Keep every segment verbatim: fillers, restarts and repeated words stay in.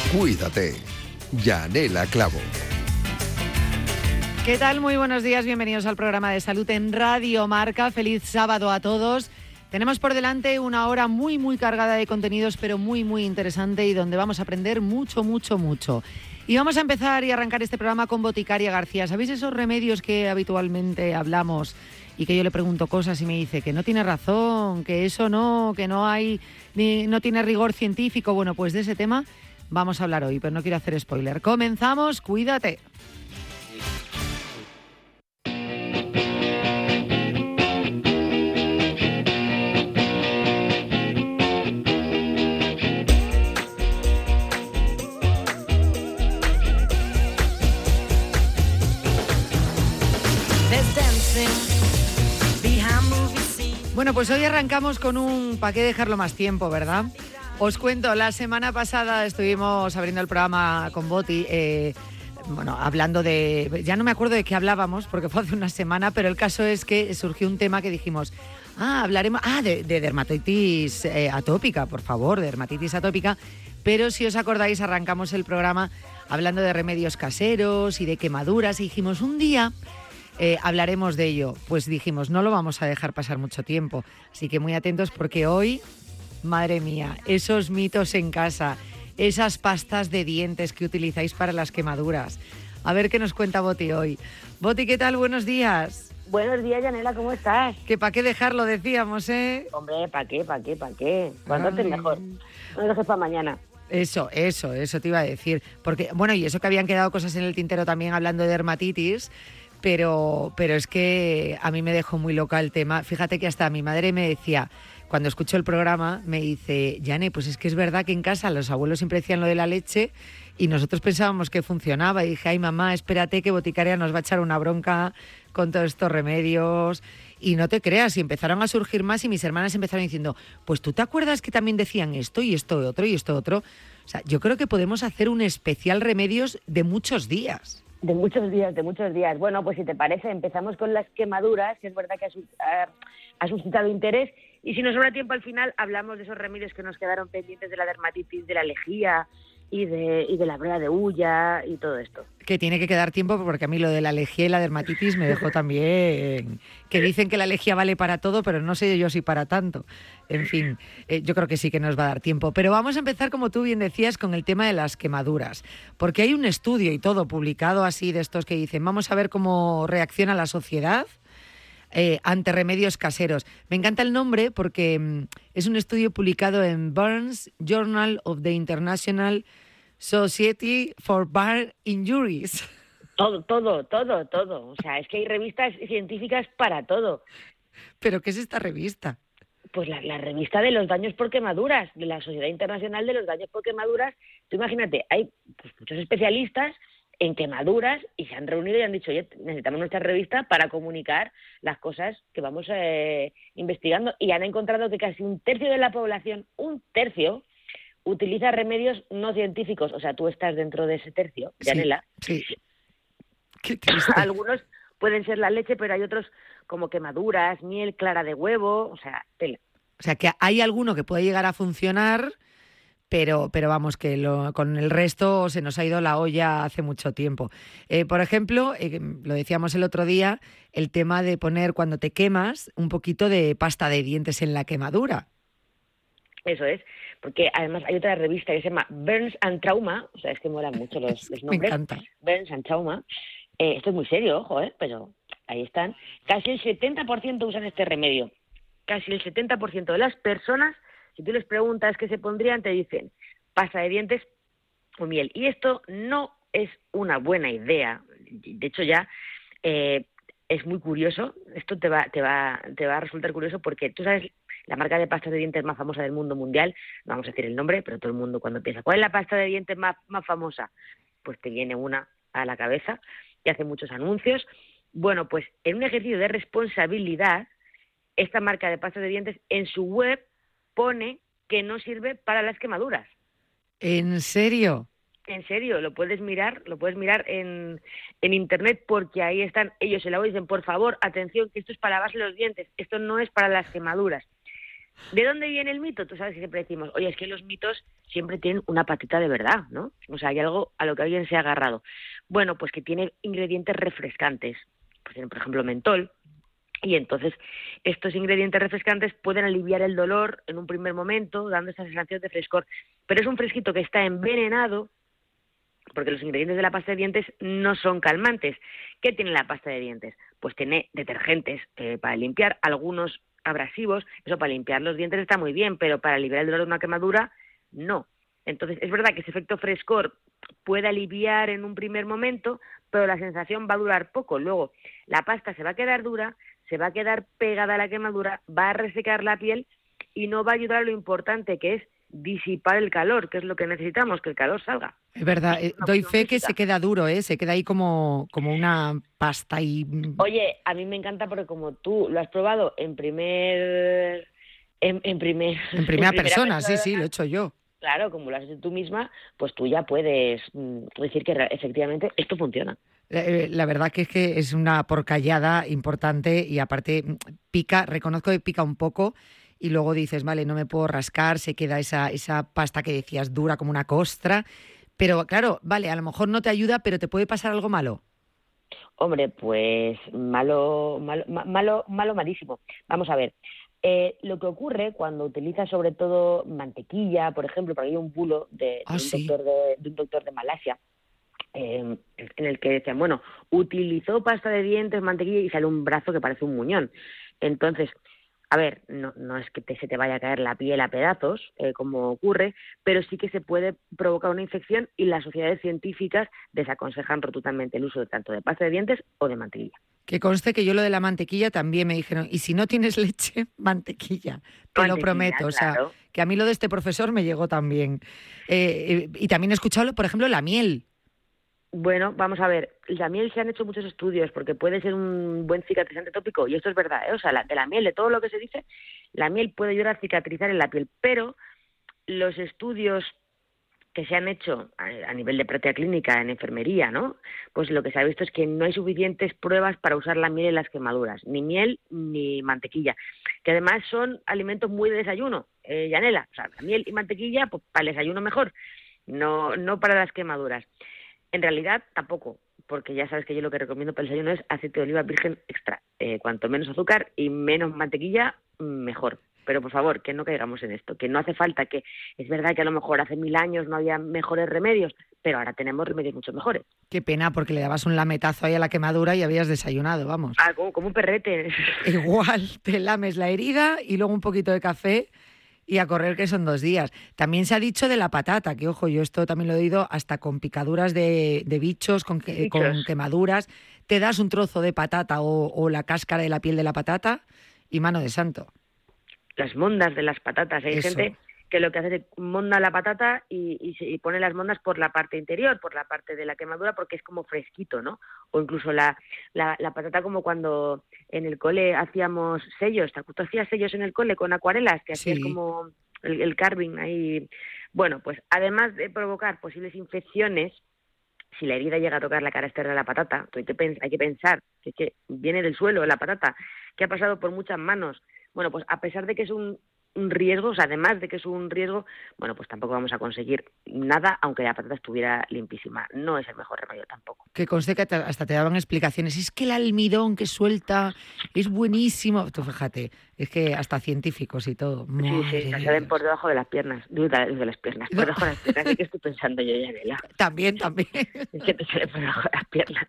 Cuídate. Yanela Clavo. ¿Qué tal? Muy buenos días, bienvenidos al programa de salud en Radio Marca. Feliz sábado a todos. Tenemos por delante una hora muy, muy cargada de contenidos, pero muy, muy interesante y donde vamos a aprender mucho, mucho, mucho. Y vamos a empezar y arrancar este programa con Boticaria García. ¿Sabéis esos remedios que habitualmente hablamos y que yo le pregunto cosas y me dice que no tiene razón, que eso no, que no hay, ni, no tiene rigor científico? Bueno, pues de ese tema vamos a hablar hoy, pero no quiero hacer spoiler. Comenzamos, cuídate. Bueno, pues hoy arrancamos con un ¿para qué dejarlo más tiempo, verdad? Os cuento, la semana pasada estuvimos abriendo el programa con Boti, eh, bueno, hablando de... Ya no me acuerdo de qué hablábamos, porque fue hace una semana, pero el caso es que surgió un tema que dijimos, ah, hablaremos... Ah, de, de dermatitis eh, atópica, por favor, de dermatitis atópica, pero si os acordáis, arrancamos el programa hablando de remedios caseros y de quemaduras, y dijimos, un día... Eh, hablaremos de ello. Pues dijimos, no lo vamos a dejar pasar mucho tiempo. Así que muy atentos porque hoy, madre mía, esos mitos en casa, esas pastas de dientes que utilizáis para las quemaduras. A ver qué nos cuenta Boti hoy. Boti, ¿qué tal? Buenos días. Buenos días, Yanela, ¿cómo estás? Que para qué dejarlo, decíamos, ¿eh? Hombre, ¿para qué, para qué, para qué? Cuanto antes mejor. No lo dejes para mañana. Eso, eso, eso te iba a decir. Porque, bueno, y eso que habían quedado cosas en el tintero también hablando de dermatitis... Pero, pero es que a mí me dejó muy loca el tema. Fíjate que hasta mi madre me decía, cuando escuchó el programa, me dice, Yane, pues es que es verdad que en casa los abuelos siempre decían lo de la leche y nosotros pensábamos que funcionaba. Y dije, ay mamá, espérate que Boticaria nos va a echar una bronca con todos estos remedios. Y no te creas, y empezaron a surgir más y mis hermanas empezaron diciendo, pues tú te acuerdas que también decían esto y esto otro y esto otro. O sea, yo creo que podemos hacer un especial remedios de muchos días. De muchos días, de muchos días. Bueno, pues si te parece, empezamos con las quemaduras, que es verdad que ha, ha, ha suscitado interés, y si nos sobra tiempo al final hablamos de esos remedios que nos quedaron pendientes de la dermatitis, de la lejía y de, y de la brea de hulla y todo esto. Que tiene que quedar tiempo porque a mí lo de la lejía y la dermatitis me dejó también... Que dicen que la lejía vale para todo, pero no sé yo si para tanto. En fin, eh, yo creo que sí que nos va a dar tiempo. Pero vamos a empezar, como tú bien decías, con el tema de las quemaduras. Porque hay un estudio y todo publicado así de estos que dicen, vamos a ver cómo reacciona la sociedad eh, ante remedios caseros. Me encanta el nombre porque mm, es un estudio publicado en Burns Journal of the International Society for Burn Injuries. Todo, todo, todo, todo. O sea, es que hay revistas científicas para todo. ¿Pero qué es esta revista? Pues la, la revista de los daños por quemaduras, de la Sociedad Internacional de los Daños por Quemaduras. Tú imagínate, hay pues, muchos especialistas en quemaduras y se han reunido y han dicho, oye, necesitamos nuestra revista para comunicar las cosas que vamos eh, investigando. Y han encontrado que casi un tercio de la población, un tercio, utiliza remedios no científicos. O sea, tú estás dentro de ese tercio, Yanela. Sí, sí. Qué triste. Algunos pueden ser la leche, pero hay otros como quemaduras, miel, clara de huevo, o sea, tela. O sea, que hay alguno que puede llegar a funcionar, pero, pero vamos, que lo, con el resto se nos ha ido la olla hace mucho tiempo. Eh, por ejemplo, eh, lo decíamos el otro día, el tema de poner cuando te quemas un poquito de pasta de dientes en la quemadura. Eso es, porque además hay otra revista que se llama Burns and Trauma, o sea, es que molan mucho los, los nombres. Me encanta. Burns and Trauma. Eh, esto es muy serio, ojo, ¿eh? Pero ahí están. Casi el setenta por ciento usan este remedio. Casi el setenta por ciento de las personas, si tú les preguntas qué se pondrían, te dicen pasta de dientes o miel. Y esto no es una buena idea. De hecho, ya eh, es muy curioso. Esto te va, te va, te va a resultar curioso porque tú sabes la marca de pasta de dientes más famosa del mundo mundial. No vamos a decir el nombre, pero todo el mundo cuando piensa ¿cuál es la pasta de dientes más, más famosa? Pues te viene una a la cabeza y hace muchos anuncios. Bueno, pues en un ejercicio de responsabilidad, esta marca de pasta de dientes en su web pone que no sirve para las quemaduras. ¿En serio? En serio, lo puedes mirar, lo puedes mirar en, en internet porque ahí están ellos en la web y dicen, por favor, atención, que esto es para lavarse los dientes, esto no es para las quemaduras. ¿De dónde viene el mito? Tú sabes que siempre decimos, oye, es que los mitos siempre tienen una patita de verdad, ¿no? O sea, hay algo a lo que alguien se ha agarrado. Bueno, pues que tiene ingredientes refrescantes. Pues tiene, por ejemplo, mentol. Y entonces estos ingredientes refrescantes pueden aliviar el dolor en un primer momento, dando esa sensación de frescor. Pero es un fresquito que está envenenado, porque los ingredientes de la pasta de dientes no son calmantes. ¿Qué tiene la pasta de dientes? Pues tiene detergentes eh, para limpiar, algunos abrasivos. Eso para limpiar los dientes está muy bien, pero para aliviar el dolor de una quemadura, no. Entonces, es verdad que ese efecto frescor puede aliviar en un primer momento, pero la sensación va a durar poco. Luego, la pasta se va a quedar dura, se va a quedar pegada a la quemadura, va a resecar la piel y no va a ayudar a lo importante, que es disipar el calor, que es lo que necesitamos, que el calor salga. Es verdad, eh, doy fe que se queda duro, ¿eh? Se queda ahí como, como una pasta y... Oye, a mí me encanta porque como tú lo has probado en primer... En, en, primer, en primera en persona, persona, sí, sí, lo he hecho yo. Claro, como lo has hecho tú misma, pues tú ya puedes mm, decir que efectivamente esto funciona. La, la verdad que es que es una porcallada importante y aparte pica, reconozco que pica un poco y luego dices, vale, no me puedo rascar, se queda esa, esa pasta que decías dura como una costra, pero claro, vale, a lo mejor no te ayuda, pero te puede pasar algo malo. Hombre, pues malo, malo, malo, malo malísimo. Vamos a ver. Eh, lo que ocurre cuando utilizas sobre todo mantequilla, por ejemplo, porque hay un bulo de, ah, de, un, sí. doctor de, de un doctor de Malasia, eh, en el que decían, bueno, utilizó pasta de dientes, mantequilla y sale un brazo que parece un muñón. Entonces, a ver, no, no es que te, se te vaya a caer la piel a pedazos, eh, como ocurre, pero sí que se puede provocar una infección y las sociedades científicas desaconsejan rotundamente el uso de tanto de pasta de dientes o de mantequilla. Que conste que yo lo de la mantequilla también me dijeron, y si no tienes leche, mantequilla, te lo prometo. Claro. O sea, que a mí lo de este profesor me llegó también. Eh, y también he escuchado, por ejemplo, la miel. Bueno, vamos a ver, la miel se han hecho muchos estudios porque puede ser un buen cicatrizante tópico y esto es verdad, ¿eh? O sea, la, de la miel, de todo lo que se dice, la miel puede ayudar a cicatrizar en la piel, pero los estudios que se han hecho a, a nivel de práctica clínica en enfermería, ¿no? Pues lo que se ha visto es que no hay suficientes pruebas para usar la miel en las quemaduras, ni miel ni mantequilla, que además son alimentos muy de desayuno, eh, Yanela, o sea, la miel y mantequilla, pues para el desayuno mejor, no, no para las quemaduras. En realidad, tampoco, porque ya sabes que yo lo que recomiendo para el desayuno es aceite de oliva virgen extra. Eh, cuanto menos azúcar y menos mantequilla, mejor. Pero, por favor, que no caigamos en esto, que no hace falta, que es verdad que a lo mejor hace mil años no había mejores remedios, pero ahora tenemos remedios mucho mejores. Qué pena, porque le dabas un lametazo ahí a la quemadura y habías desayunado, vamos. Ah, como, como un perrete. Igual, te lames la herida y luego un poquito de café y a correr, que son dos días. También se ha dicho de la patata, que ojo, yo esto también lo he oído, hasta con picaduras de, de bichos, con, que, bichos, con quemaduras. Te das un trozo de patata o, o la cáscara de la piel de la patata y mano de santo. Las mondas de las patatas. Hay Eso. gente que lo que hace es monda la patata y, y, se, y pone las mondas por la parte interior, por la parte de la quemadura, porque es como fresquito, ¿no? O incluso la, la, la patata como cuando en el cole hacíamos sellos. ¿Tú hacías sellos en el cole con acuarelas? Que hacías Sí. como el, el carving ahí. Bueno, pues además de provocar posibles infecciones, si la herida llega a tocar la cara externa de la patata, hay que, pens- hay que pensar que, que viene del suelo la patata, que ha pasado por muchas manos. Bueno, pues a pesar de que es un, un riesgo, o sea, además de que es un riesgo, bueno, pues tampoco vamos a conseguir nada, aunque la patata estuviera limpísima. No es el mejor remedio tampoco. Que conste que hasta te daban explicaciones. Es que el almidón que suelta es buenísimo. Tú fíjate, es que hasta científicos y todo. Sí, sí, se salen por debajo de las piernas. De, de las piernas, por debajo de las piernas. ¿Qué estoy pensando yo, Yanela? También, también. Es que te sale por debajo de las piernas.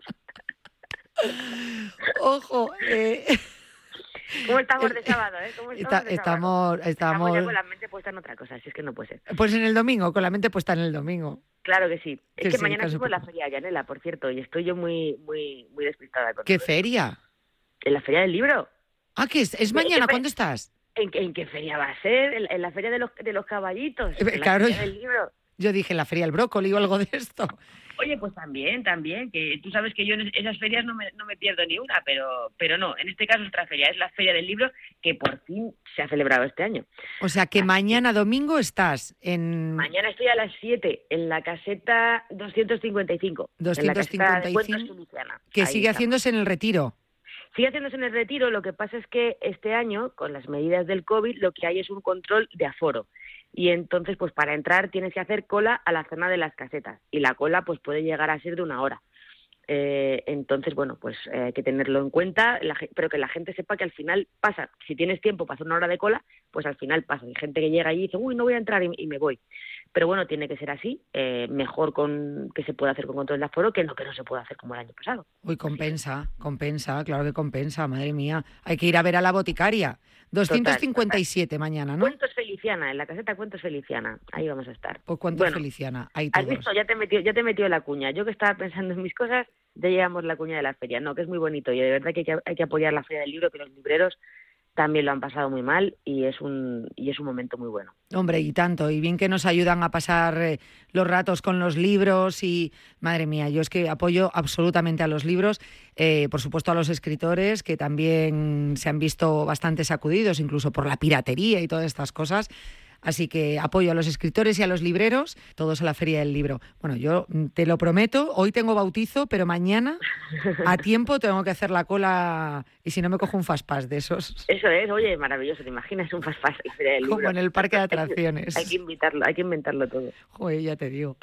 Ojo, eh... ¿Cómo estamos de sábado, eh? ¿Cómo estamos Está, de estamos, sábado? estamos... Estamos ya con la mente puesta en otra cosa, así es que no puede ser. Pues en el domingo, con la mente puesta en el domingo. Claro que sí. Es que que sí, mañana casi mismo es la poco. feria de Yanela, por cierto, y estoy yo muy muy muy despistada con ¿Qué todo. feria? ¿En la feria del libro? Ah, ¿qué es? ¿Es mañana? ¿Cuándo estás? ¿En, en qué feria va a ser? ¿En, en la feria de los, de los caballitos? Eh, ¿En la claro. feria del libro? Yo dije, en la feria del brócoli o algo de esto. Oye, pues también, también, que tú sabes que yo en esas ferias no me, no me pierdo ni una, pero pero no, en este caso es otra feria, es la feria del libro que por fin se ha celebrado este año. O sea, que Así mañana domingo estás en... Mañana estoy a las siete en la caseta doscientos cincuenta y cinco. doscientos cincuenta y cinco, en la caseta de Cuentos Feliciana. que Ahí sigue estamos. haciéndose en el Retiro. Sigue haciéndose en el Retiro, lo que pasa es que este año, con las medidas del COVID, lo que hay es un control de aforo. Y entonces, pues para entrar tienes que hacer cola a la zona de las casetas. Y la cola pues puede llegar a ser de una hora. Eh, entonces, bueno, pues eh, hay que tenerlo en cuenta, la, pero que la gente sepa que al final pasa. Si tienes tiempo para hacer una hora de cola, pues al final pasa. Hay gente que llega allí y dice, uy, no voy a entrar y, y me voy. Pero bueno, tiene que ser así, eh, mejor con que se pueda hacer con control de aforo que no que no se pueda hacer como el año pasado. Uy, compensa, compensa, claro que compensa, madre mía. Hay que ir a ver a la boticaria. doscientos cincuenta y siete total, total. Mañana, ¿no? Cuentos Feliciana, en la caseta Cuentos Feliciana, ahí vamos a estar. Pues Cuentos bueno, Feliciana, ahí todos. ¿Has visto? Ya te metió, ya te metió la cuña. Yo que estaba pensando en mis cosas, ya llevamos la cuña de la feria. No, que es muy bonito y de verdad que hay que, hay que apoyar la Feria del Libro, que los libreros también lo han pasado muy mal y es un y es un momento muy bueno. Hombre, y tanto, y bien que nos ayudan a pasar eh, los ratos con los libros y, madre mía, yo es que apoyo absolutamente a los libros, eh, por supuesto a los escritores, que también se han visto bastante sacudidos, incluso por la piratería y todas estas cosas. Así que apoyo a los escritores y a los libreros, todos a la Feria del Libro. Bueno, yo te lo prometo, hoy tengo bautizo, pero mañana a tiempo tengo que hacer la cola y si no me cojo un fastpass de esos. Eso es, oye, maravilloso, ¿te imaginas un fastpass en la Feria del Libro? Como en el parque de atracciones. Hay que invitarlo, hay que inventarlo todo. Joder, ya te digo.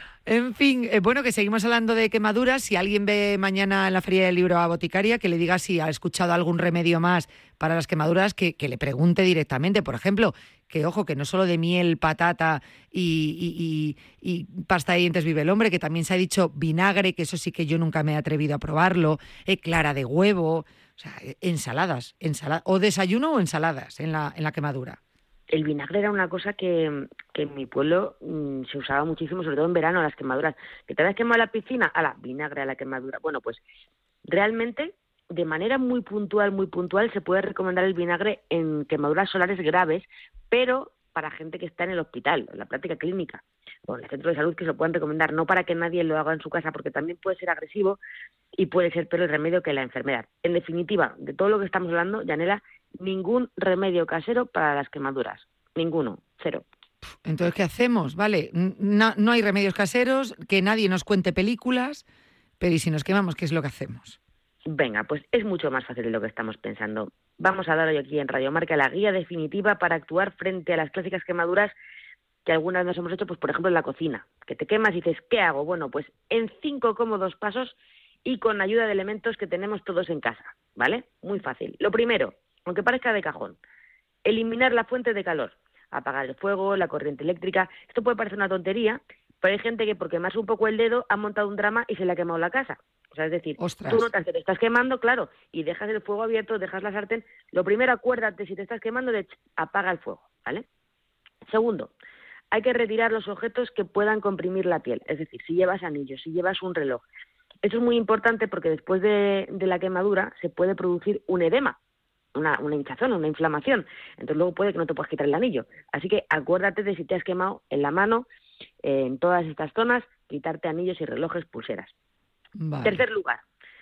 En fin, eh, bueno, que seguimos hablando de quemaduras. Si alguien ve mañana en la Feria del Libro a Boticaria, que le diga si ha escuchado algún remedio más para las quemaduras, que, que le pregunte directamente. Por ejemplo, que ojo, que no solo de miel, patata y, y, y, y pasta de dientes vive el hombre, que también se ha dicho vinagre, que eso sí que yo nunca me he atrevido a probarlo, eh, clara de huevo, o sea, ensaladas, ensaladas, o desayuno o ensaladas en la, en la quemadura. El vinagre era una cosa que, que en mi pueblo mmm, se usaba muchísimo, sobre todo en verano, las quemaduras. ¿Que te habías quemado la piscina? A la vinagre a la quemadura. Bueno, pues realmente, de manera muy puntual, muy puntual, se puede recomendar el vinagre en quemaduras solares graves, pero para gente que está en el hospital, en la práctica clínica, o en el centro de salud, que se lo pueden recomendar, no para que nadie lo haga en su casa, porque también puede ser agresivo y puede ser peor el remedio que la enfermedad. En definitiva, de todo lo que estamos hablando, Yanela, ningún remedio casero para las quemaduras. Ninguno. Cero. Entonces, ¿qué hacemos? Vale, no, no hay remedios caseros, que nadie nos cuente películas, pero ¿y si nos quemamos, qué es lo que hacemos? Venga, pues es mucho más fácil de lo que estamos pensando. Vamos a dar hoy aquí en Radio Marca la guía definitiva para actuar frente a las clásicas quemaduras que algunas nos hemos hecho, pues por ejemplo en la cocina, que te quemas y dices, ¿qué hago? Bueno, pues en cinco cómodos pasos y con ayuda de elementos que tenemos todos en casa, ¿vale? Muy fácil. Lo primero, aunque parezca de cajón, eliminar la fuente de calor, apagar el fuego, la corriente eléctrica. Esto puede parecer una tontería, pero hay gente que por quemarse un poco el dedo ha montado un drama y se le ha quemado la casa. O sea, es decir, ¡ostras! Tú notas que te estás quemando, claro, y dejas el fuego abierto, dejas la sartén. Lo primero, acuérdate, si te estás quemando, de apaga el fuego, ¿vale? Segundo, hay que retirar los objetos que puedan comprimir la piel. Es decir, si llevas anillos, si llevas un reloj. Esto es muy importante porque después de, de la quemadura se puede producir un edema, una, una hinchazón, una inflamación. Entonces luego puede que no te puedas quitar el anillo. Así que acuérdate de si te has quemado en la mano, eh, en todas estas zonas, quitarte anillos y relojes, pulseras. Vale. Tercer lugar,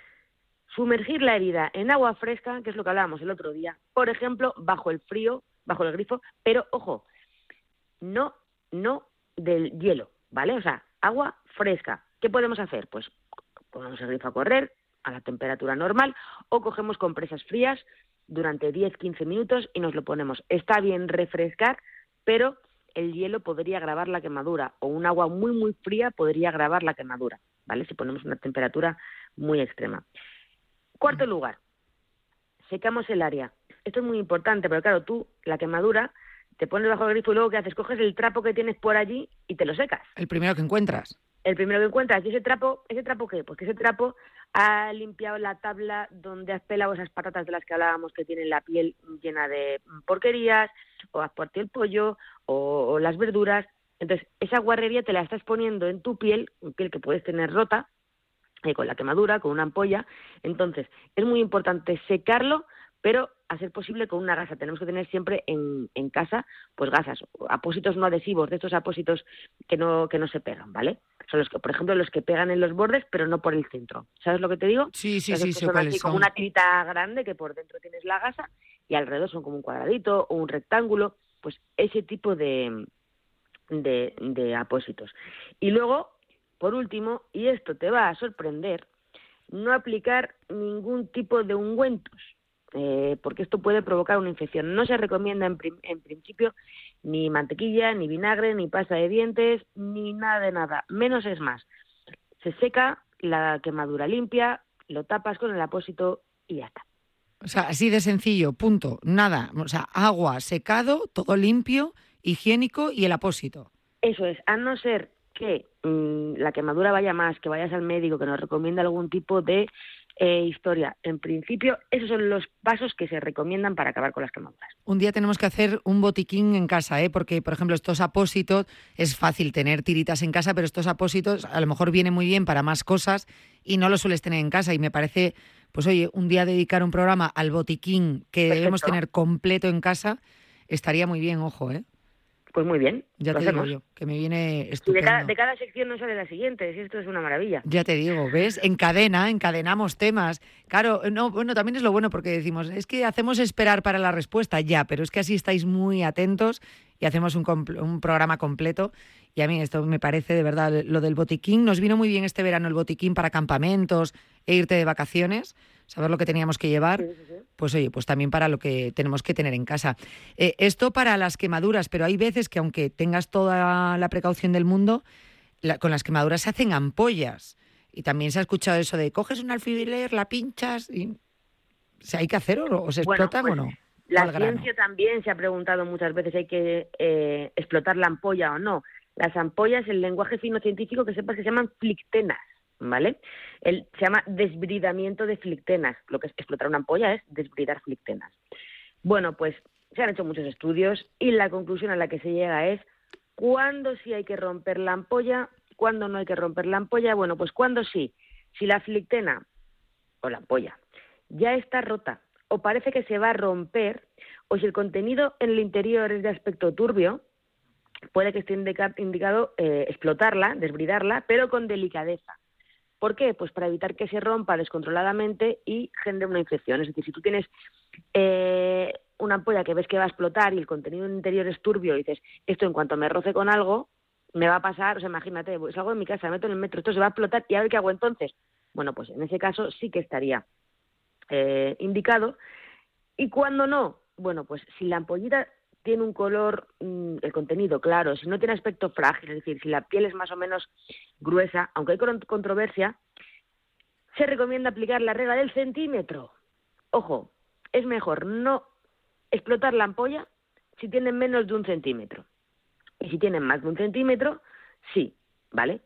sumergir la herida en agua fresca, que es lo que hablábamos el otro día, por ejemplo, bajo el frío, bajo el grifo, pero ojo, no, no del hielo, ¿vale? O sea, agua fresca. ¿Qué podemos hacer? Pues ponemos el grifo a correr a la temperatura normal o cogemos compresas frías durante diez a quince minutos y nos lo ponemos. Está bien refrescar, pero el hielo podría agravar la quemadura o un agua muy, muy fría podría agravar la quemadura, ¿vale? Si ponemos una temperatura muy extrema. Cuarto lugar, secamos el área. Esto es muy importante, pero claro, tú, la quemadura, te pones bajo el grifo y luego ¿qué haces? Coges el trapo que tienes por allí y te lo secas. El primero que encuentras. El primero que encuentras. ¿Y ese trapo? ¿Ese trapo qué? Pues que ese trapo ha limpiado la tabla donde has pelado esas patatas de las que hablábamos que tienen la piel llena de porquerías, o has partido el pollo, o, o las verduras. Entonces, esa guarrería te la estás poniendo en tu piel, piel que puedes tener rota, eh, con la quemadura, con una ampolla. Entonces, es muy importante secarlo, pero a ser posible con una gasa. Tenemos que tener siempre en, en casa, pues gasas, apósitos no adhesivos, de estos apósitos que no que no se pegan, ¿vale? Son los que, por ejemplo, los que pegan en los bordes, pero no por el centro. ¿Sabes lo que te digo? Sí, sí, Entonces, sí, sé son cuáles así son. como una tirita grande que por dentro tienes la gasa y alrededor son como un cuadradito o un rectángulo, pues ese tipo de, de, de apósitos. Y luego, por último, y esto te va a sorprender, no aplicar ningún tipo de ungüentos, eh, porque esto puede provocar una infección. No se recomienda en, prim- en principio ni mantequilla, ni vinagre, ni pasta de dientes, ni nada de nada. Menos es más. Se seca la quemadura limpia, lo tapas con el apósito y ya está. O sea, así de sencillo, punto, nada. O sea, agua, secado, todo limpio, higiénico y el apósito. Eso es, a no ser que mmm, la quemadura vaya más, que vayas al médico, que nos recomienda algún tipo de eh, historia. En principio, esos son los pasos que se recomiendan para acabar con las quemaduras. Un día tenemos que hacer un botiquín en casa, ¿eh? Porque, por ejemplo, estos apósitos, es fácil tener tiritas en casa, pero estos apósitos a lo mejor vienen muy bien para más cosas y no los sueles tener en casa. Y me parece, pues oye, un día dedicar un programa al botiquín que Perfecto. Debemos tener completo en casa, estaría muy bien, ojo, ¿eh? Pues muy bien, ya lo te hacemos. digo yo, que me viene Y estupendo. de cada, de cada sección no sale la siguiente, si esto es una maravilla. Ya te digo, ¿ves? Encadena, encadenamos temas. Claro, no, bueno, también es lo bueno porque decimos, es que hacemos esperar para la respuesta, ya, pero es que así estáis muy atentos y hacemos un, compl- un programa completo. Y a mí esto me parece, de verdad, lo del botiquín. Nos vino muy bien este verano el botiquín para campamentos e irte de vacaciones, saber lo que teníamos que llevar. Sí, sí, sí. Pues oye, pues también para lo que tenemos que tener en casa. Eh, esto para las quemaduras, pero hay veces que aunque tengas toda la precaución del mundo, la, con las quemaduras se hacen ampollas. Y también se ha escuchado eso de coges un alfiler, la pinchas y... O sea, ¿hay que hacer o, o se Bueno, explotan pues, o no? La Al grano. ciencia también se ha preguntado muchas veces, ¿hay que eh, explotar la ampolla o no? Las ampollas, el lenguaje fino científico, que sepas que se llaman flictenas, ¿vale? El, se llama desbridamiento de flictenas. Lo que es explotar una ampolla es desbridar flictenas. Bueno, pues se han hecho muchos estudios y la conclusión a la que se llega es ¿cuándo sí hay que romper la ampolla? ¿Cuándo no hay que romper la ampolla? Bueno, pues ¿cuándo sí? Si la flictena o la ampolla ya está rota o parece que se va a romper, o si el contenido en el interior es de aspecto turbio, puede que esté indica- indicado eh, explotarla, desbridarla, pero con delicadeza. ¿Por qué? Pues para evitar que se rompa descontroladamente y genere una infección. Es decir, si tú tienes eh, una ampolla que ves que va a explotar y el contenido en el interior es turbio y dices, esto en cuanto me roce con algo, me va a pasar, o sea, imagínate, salgo de mi casa, me meto en el metro, esto se va a explotar y a ver qué hago entonces. Bueno, pues en ese caso sí que estaría eh, indicado. ¿Y cuándo no? Bueno, pues si la ampollita tiene un color, mmm, el contenido, claro, si no tiene aspecto frágil, es decir, si la piel es más o menos gruesa, aunque hay controversia, se recomienda aplicar la regla del centímetro. Ojo, es mejor no explotar la ampolla si tienen menos de un centímetro. Y si tienen más de un centímetro, sí, ¿vale?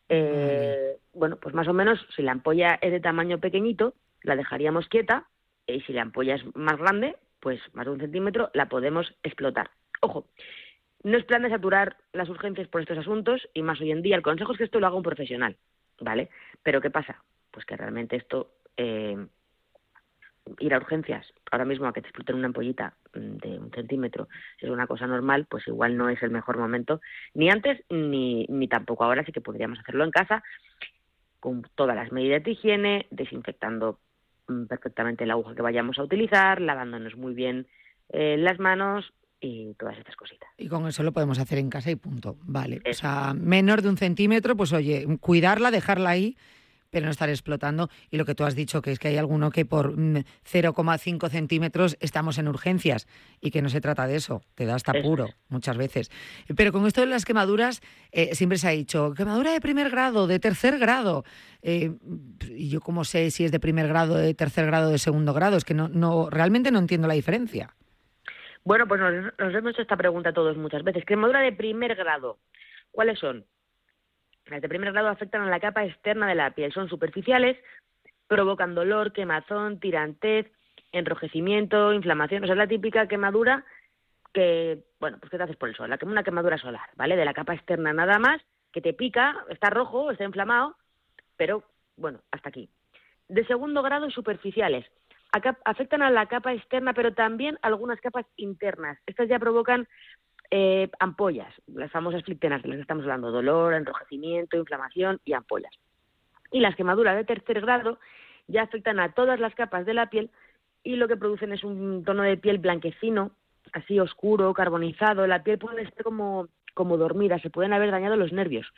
Eh, bueno, pues más o menos, si la ampolla es de tamaño pequeñito, la dejaríamos quieta, y si la ampolla es más grande, pues más de un centímetro, la podemos explotar. Ojo, no es plan de saturar las urgencias por estos asuntos, y más hoy en día, el consejo es que esto lo haga un profesional, ¿vale? Pero ¿qué pasa? Pues que realmente esto, eh, ir a urgencias, ahora mismo a que te exploten una ampollita de un centímetro, si es una cosa normal, pues igual no es el mejor momento, ni antes ni, ni tampoco ahora, sí que podríamos hacerlo en casa, con todas las medidas de higiene, desinfectando perfectamente la aguja que vayamos a utilizar, lavándonos muy bien eh, las manos y todas estas cositas. Y con eso lo podemos hacer en casa y punto. Vale, eso. O sea, menor de un centímetro, pues oye, cuidarla, dejarla ahí, pero no estar explotando. Y lo que tú has dicho, que es que hay alguno que por cero coma cinco centímetros estamos en urgencias y que no se trata de eso, te da hasta puro muchas veces. Pero con esto de las quemaduras, eh, siempre se ha dicho, quemadura de primer grado, de tercer grado. Eh, y yo cómo sé si es de primer grado, de tercer grado, de segundo grado, es que no, no realmente no entiendo la diferencia. Bueno, pues nos, nos hemos hecho esta pregunta todos muchas veces. Quemadura de primer grado, ¿cuáles son? Las de primer grado afectan a la capa externa de la piel, son superficiales, provocan dolor, quemazón, tirantez, enrojecimiento, inflamación. O sea, es la típica quemadura que, bueno, pues que te haces por el sol, una quemadura solar, ¿vale? De la capa externa nada más, que te pica, está rojo, está inflamado, pero, bueno, hasta aquí. De segundo grado, superficiales. Acá afectan a la capa externa, pero también algunas capas internas. Estas ya provocan Eh, ampollas, las famosas flictenas de las que estamos hablando, dolor, enrojecimiento, inflamación y ampollas. Y las quemaduras de tercer grado ya afectan a todas las capas de la piel y lo que producen es un tono de piel blanquecino, así oscuro, carbonizado. La piel puede estar como, como dormida, se pueden haber dañado los nervios.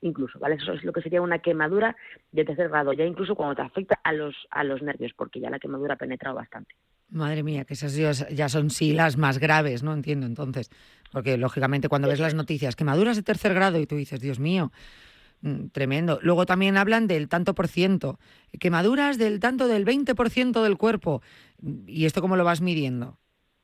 incluso, ¿vale? Eso es lo que sería una quemadura de tercer grado, ya incluso cuando te afecta a los, a los nervios, porque ya la quemadura ha penetrado bastante. Madre mía, que esas ya son sí las más graves, ¿no? Entiendo, entonces. Porque, lógicamente, cuando ves las noticias, quemaduras de tercer grado, y tú dices, Dios mío, tremendo. Luego también hablan del tanto por ciento, quemaduras del tanto del veinte por ciento del cuerpo. ¿Y esto cómo lo vas midiendo?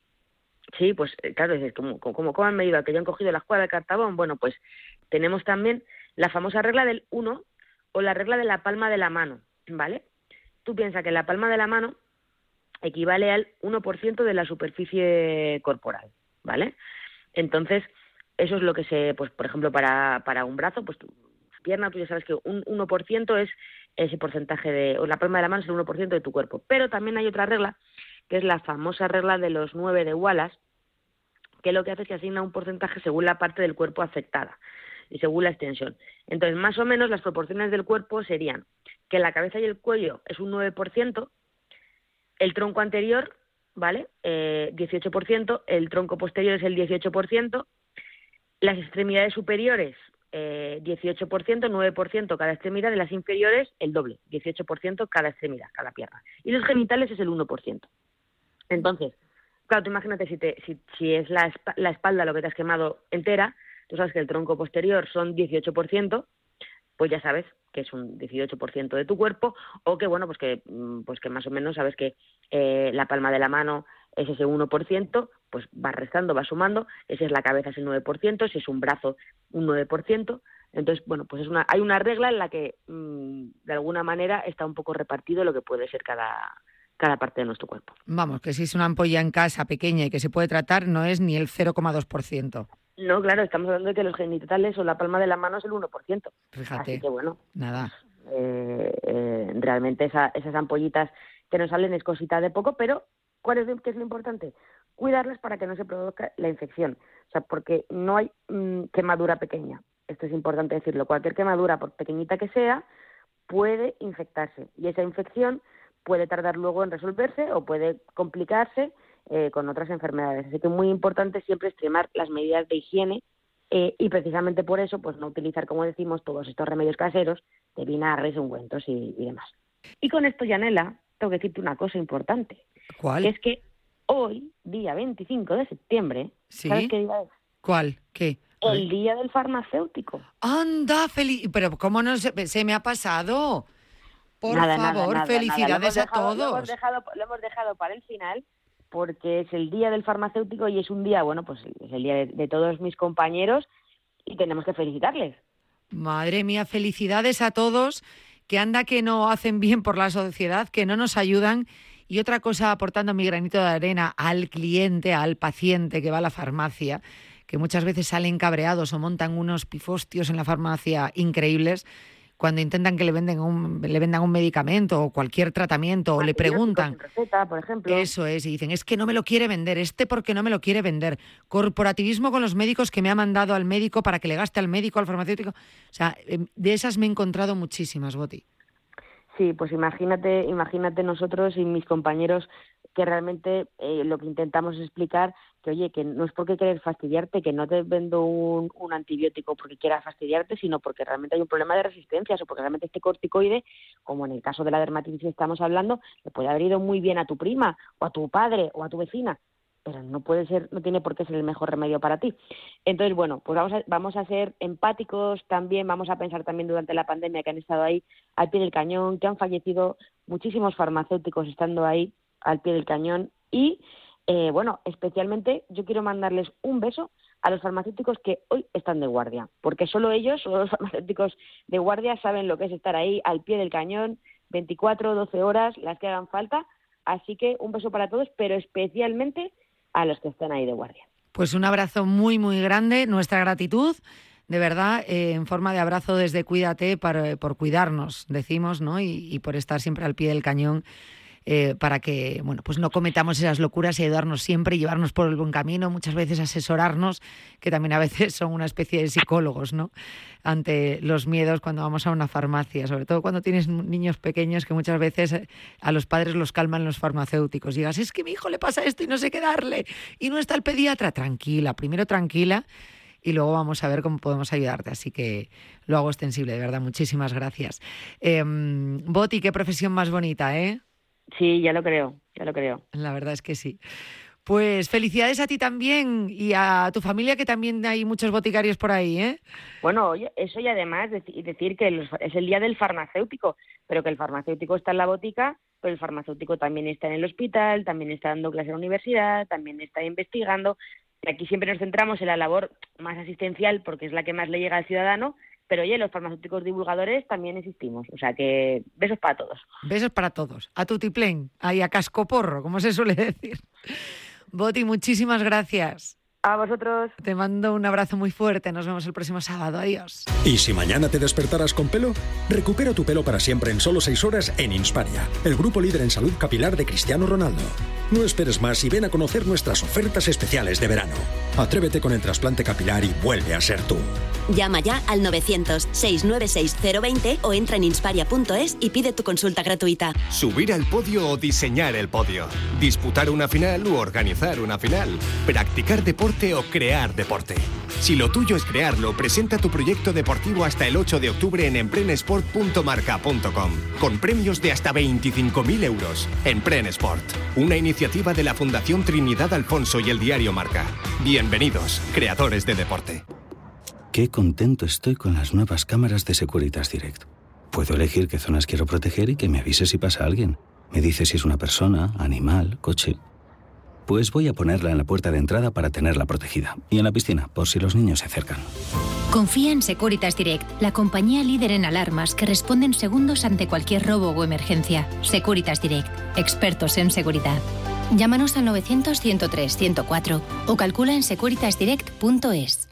Sí, pues claro, dices, ¿cómo, cómo, cómo han medido? ¿Que ya han cogido la escuadra de cartabón? Bueno, pues tenemos también la famosa regla del uno o la regla de la palma de la mano, ¿vale? Tú piensas que la palma de la mano equivale al uno por ciento de la superficie corporal, ¿vale? Entonces, eso es lo que se, pues por ejemplo, para, para un brazo, pues tu pierna, tú ya sabes que un uno por ciento es ese porcentaje de, o la palma de la mano es el uno por ciento de tu cuerpo. Pero también hay otra regla, que es la famosa regla de los nueve de Wallace, que lo que hace es que asigna un porcentaje según la parte del cuerpo afectada y según la extensión. Entonces, más o menos las proporciones del cuerpo serían que la cabeza y el cuello es un nueve por ciento, el tronco anterior, ¿vale? Eh, dieciocho por ciento, el tronco posterior es el dieciocho por ciento, las extremidades superiores, eh, dieciocho por ciento, nueve por ciento cada extremidad, y las inferiores el doble, dieciocho por ciento cada extremidad, cada pierna. Y los genitales es el uno por ciento. Entonces, claro, tú imagínate si, te, si, si es la, la espalda lo que te has quemado entera, tú sabes que el tronco posterior son dieciocho por ciento, pues ya sabes que es un dieciocho por ciento de tu cuerpo, o que, bueno, pues que, pues que más o menos sabes que eh, la palma de la mano es ese uno por ciento, pues va restando, va sumando, esa es la cabeza, es el nueve por ciento, si es un brazo, un nueve por ciento. Entonces, bueno, pues es una, hay una regla en la que, mmm, de alguna manera, está un poco repartido lo que puede ser cada... cada parte de nuestro cuerpo. Vamos, que si es una ampolla en casa pequeña y que se puede tratar, no es ni el cero coma dos por ciento. No, claro, estamos hablando de que los genitales o la palma de la mano es el uno por ciento. Fíjate. Así que bueno, nada. Eh, eh, realmente esa, esas ampollitas que nos salen es cosita de poco, pero ¿cuál es, qué es lo importante? Cuidarlas para que no se produzca la infección. O sea, porque no hay mmm, quemadura pequeña. Esto es importante decirlo. Cualquier quemadura, por pequeñita que sea, puede infectarse. Y esa infección puede tardar luego en resolverse o puede complicarse eh, con otras enfermedades. Así que es muy importante siempre extremar las medidas de higiene eh, y precisamente por eso pues no utilizar, como decimos, todos estos remedios caseros de vinagres, ungüentos y, y demás. Y con esto, Yanela, tengo que decirte una cosa importante. ¿Cuál? Que es que hoy, día veinticinco de septiembre, ¿sí? ¿Sabes qué día es? ¿Cuál? ¿Qué? El día del farmacéutico. ¡Anda, feliz! Pero ¿cómo no se, se me ha pasado? Por nada, favor, nada, nada, felicidades nada. a todos. Lo hemos, dejado, lo hemos dejado para el final porque es el día del farmacéutico y es un día, bueno, pues es el día de, de todos mis compañeros y tenemos que felicitarles. Madre mía, felicidades a todos, que anda que no hacen bien por la sociedad, que no nos ayudan. Y otra cosa, aportando mi granito de arena al cliente, al paciente que va a la farmacia, que muchas veces salen cabreados o montan unos pifostios en la farmacia increíbles cuando intentan que le vendan un, le vendan un medicamento o cualquier tratamiento o le preguntan. Receta, por ejemplo. Eso es, y dicen, es que no me lo quiere vender, este porque no me lo quiere vender. Corporativismo con los médicos que me ha mandado al médico para que le gaste al médico, al farmacéutico. O sea, de esas me he encontrado muchísimas, Boti. Sí, pues imagínate, imagínate nosotros y mis compañeros que realmente eh, lo que intentamos es explicar que, oye, que no es porque querer fastidiarte, que no te vendo un, un antibiótico porque quiera fastidiarte, sino porque realmente hay un problema de resistencias o porque realmente este corticoide, como en el caso de la dermatitis que estamos hablando, le puede haber ido muy bien a tu prima o a tu padre o a tu vecina, pero no puede ser, no tiene por qué ser el mejor remedio para ti. Entonces, bueno, pues vamos a, vamos a ser empáticos también, vamos a pensar también durante la pandemia que han estado ahí al pie del cañón, que han fallecido muchísimos farmacéuticos estando ahí al pie del cañón y, eh, bueno, especialmente yo quiero mandarles un beso a los farmacéuticos que hoy están de guardia, porque solo ellos, solo los farmacéuticos de guardia saben lo que es estar ahí al pie del cañón, veinticuatro, doce horas, las que hagan falta, así que un beso para todos, pero especialmente a los que están ahí de guardia. Pues un abrazo muy, muy grande, nuestra gratitud, de verdad, eh, en forma de abrazo desde Cuídate, para, por cuidarnos, decimos, ¿no? Y, y por estar siempre al pie del cañón, eh, para que, bueno, pues no cometamos esas locuras y ayudarnos siempre, llevarnos por el buen camino, muchas veces asesorarnos, que también a veces son una especie de psicólogos, ¿no? Ante los miedos cuando vamos a una farmacia, sobre todo cuando tienes niños pequeños que muchas veces a los padres los calman los farmacéuticos. Digas, es que a mi hijo le pasa esto y no sé qué darle, y no está el pediatra. Tranquila, primero tranquila, y luego vamos a ver cómo podemos ayudarte. Así que lo hago extensible, de verdad, muchísimas gracias. Eh, Boti, qué profesión más bonita, ¿eh? Sí, ya lo creo, ya lo creo. La verdad es que sí. Pues felicidades a ti también y a tu familia, que también hay muchos boticarios por ahí, ¿eh? Bueno, oye, eso y además dec- decir que los- es el día del farmacéutico, pero que el farmacéutico está en la botica, pero el farmacéutico también está en el hospital, también está dando clases en la universidad, también está investigando. Y aquí siempre nos centramos en la labor más asistencial porque es la que más le llega al ciudadano, pero oye, los farmacéuticos divulgadores también existimos, o sea que besos para todos. Besos para todos. A tutiplén, ahí a cascoporro, como se suele decir. Boti, muchísimas gracias. A vosotros. Te mando un abrazo muy fuerte. Nos vemos el próximo sábado. Adiós. ¿Y si mañana te despertaras con pelo? Recupera tu pelo para siempre en solo seis horas en Insparia, el grupo líder en salud capilar de Cristiano Ronaldo. No esperes más y ven a conocer nuestras ofertas especiales de verano. Atrévete con el trasplante capilar y vuelve a ser tú. Llama ya al novecientos, seiscientos noventa y seis, cero veinte o entra en insparia punto es y pide tu consulta gratuita. Subir al podio o diseñar el podio. Disputar una final u organizar una final. Practicar deporte o crear deporte. Si lo tuyo es crearlo, presenta tu proyecto deportivo hasta el ocho de octubre en emprenesport punto marca punto com, con premios de hasta veinticinco mil euros. Emprenesport, una iniciativa de la Fundación Trinidad Alfonso y el diario Marca. Bienvenidos, creadores de deporte. Qué contento estoy con las nuevas cámaras de Securitas Direct. Puedo elegir qué zonas quiero proteger y que me avise si pasa alguien. Me dice si es una persona, animal, coche. Pues voy a ponerla en la puerta de entrada para tenerla protegida. Y en la piscina, por si los niños se acercan. Confía en Securitas Direct, la compañía líder en alarmas que responde en segundos ante cualquier robo o emergencia. Securitas Direct, expertos en seguridad. Llámanos al novecientos, ciento tres, ciento cuatro o calcula en securitas direct punto es.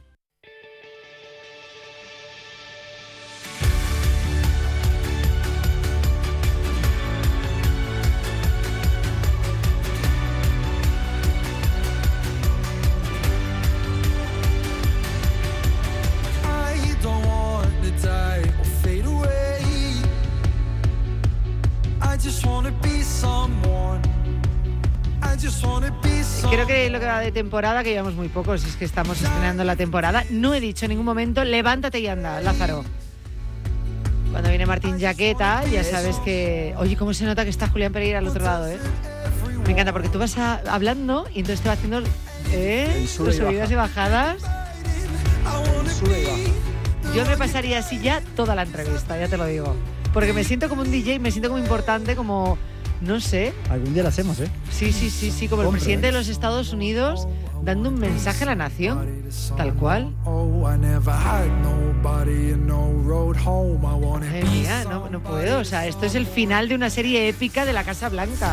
Creo que lo que va de temporada, que llevamos muy poco, si es que estamos estrenando la temporada, no he dicho en ningún momento, levántate y anda, Lázaro. Cuando viene Martín Jaqueta, ya sabes que... Oye, cómo se nota que está Julián Pereira al otro lado, ¿eh? Me encanta, porque tú vas a, hablando y entonces te va haciendo ¿eh? tus subidas y bajadas. Sube y baja. Yo me pasaría así ya toda la entrevista, ya te lo digo. Porque me siento como un D J, me siento como importante, como... No sé. Algún día lo hacemos, ¿eh? Sí, sí, sí, sí, como el Compro, presidente ¿eh? de los Estados Unidos dando un mensaje a la nación, tal cual. Madre mía, no, no puedo, o sea, esto es el final de una serie épica de la Casa Blanca.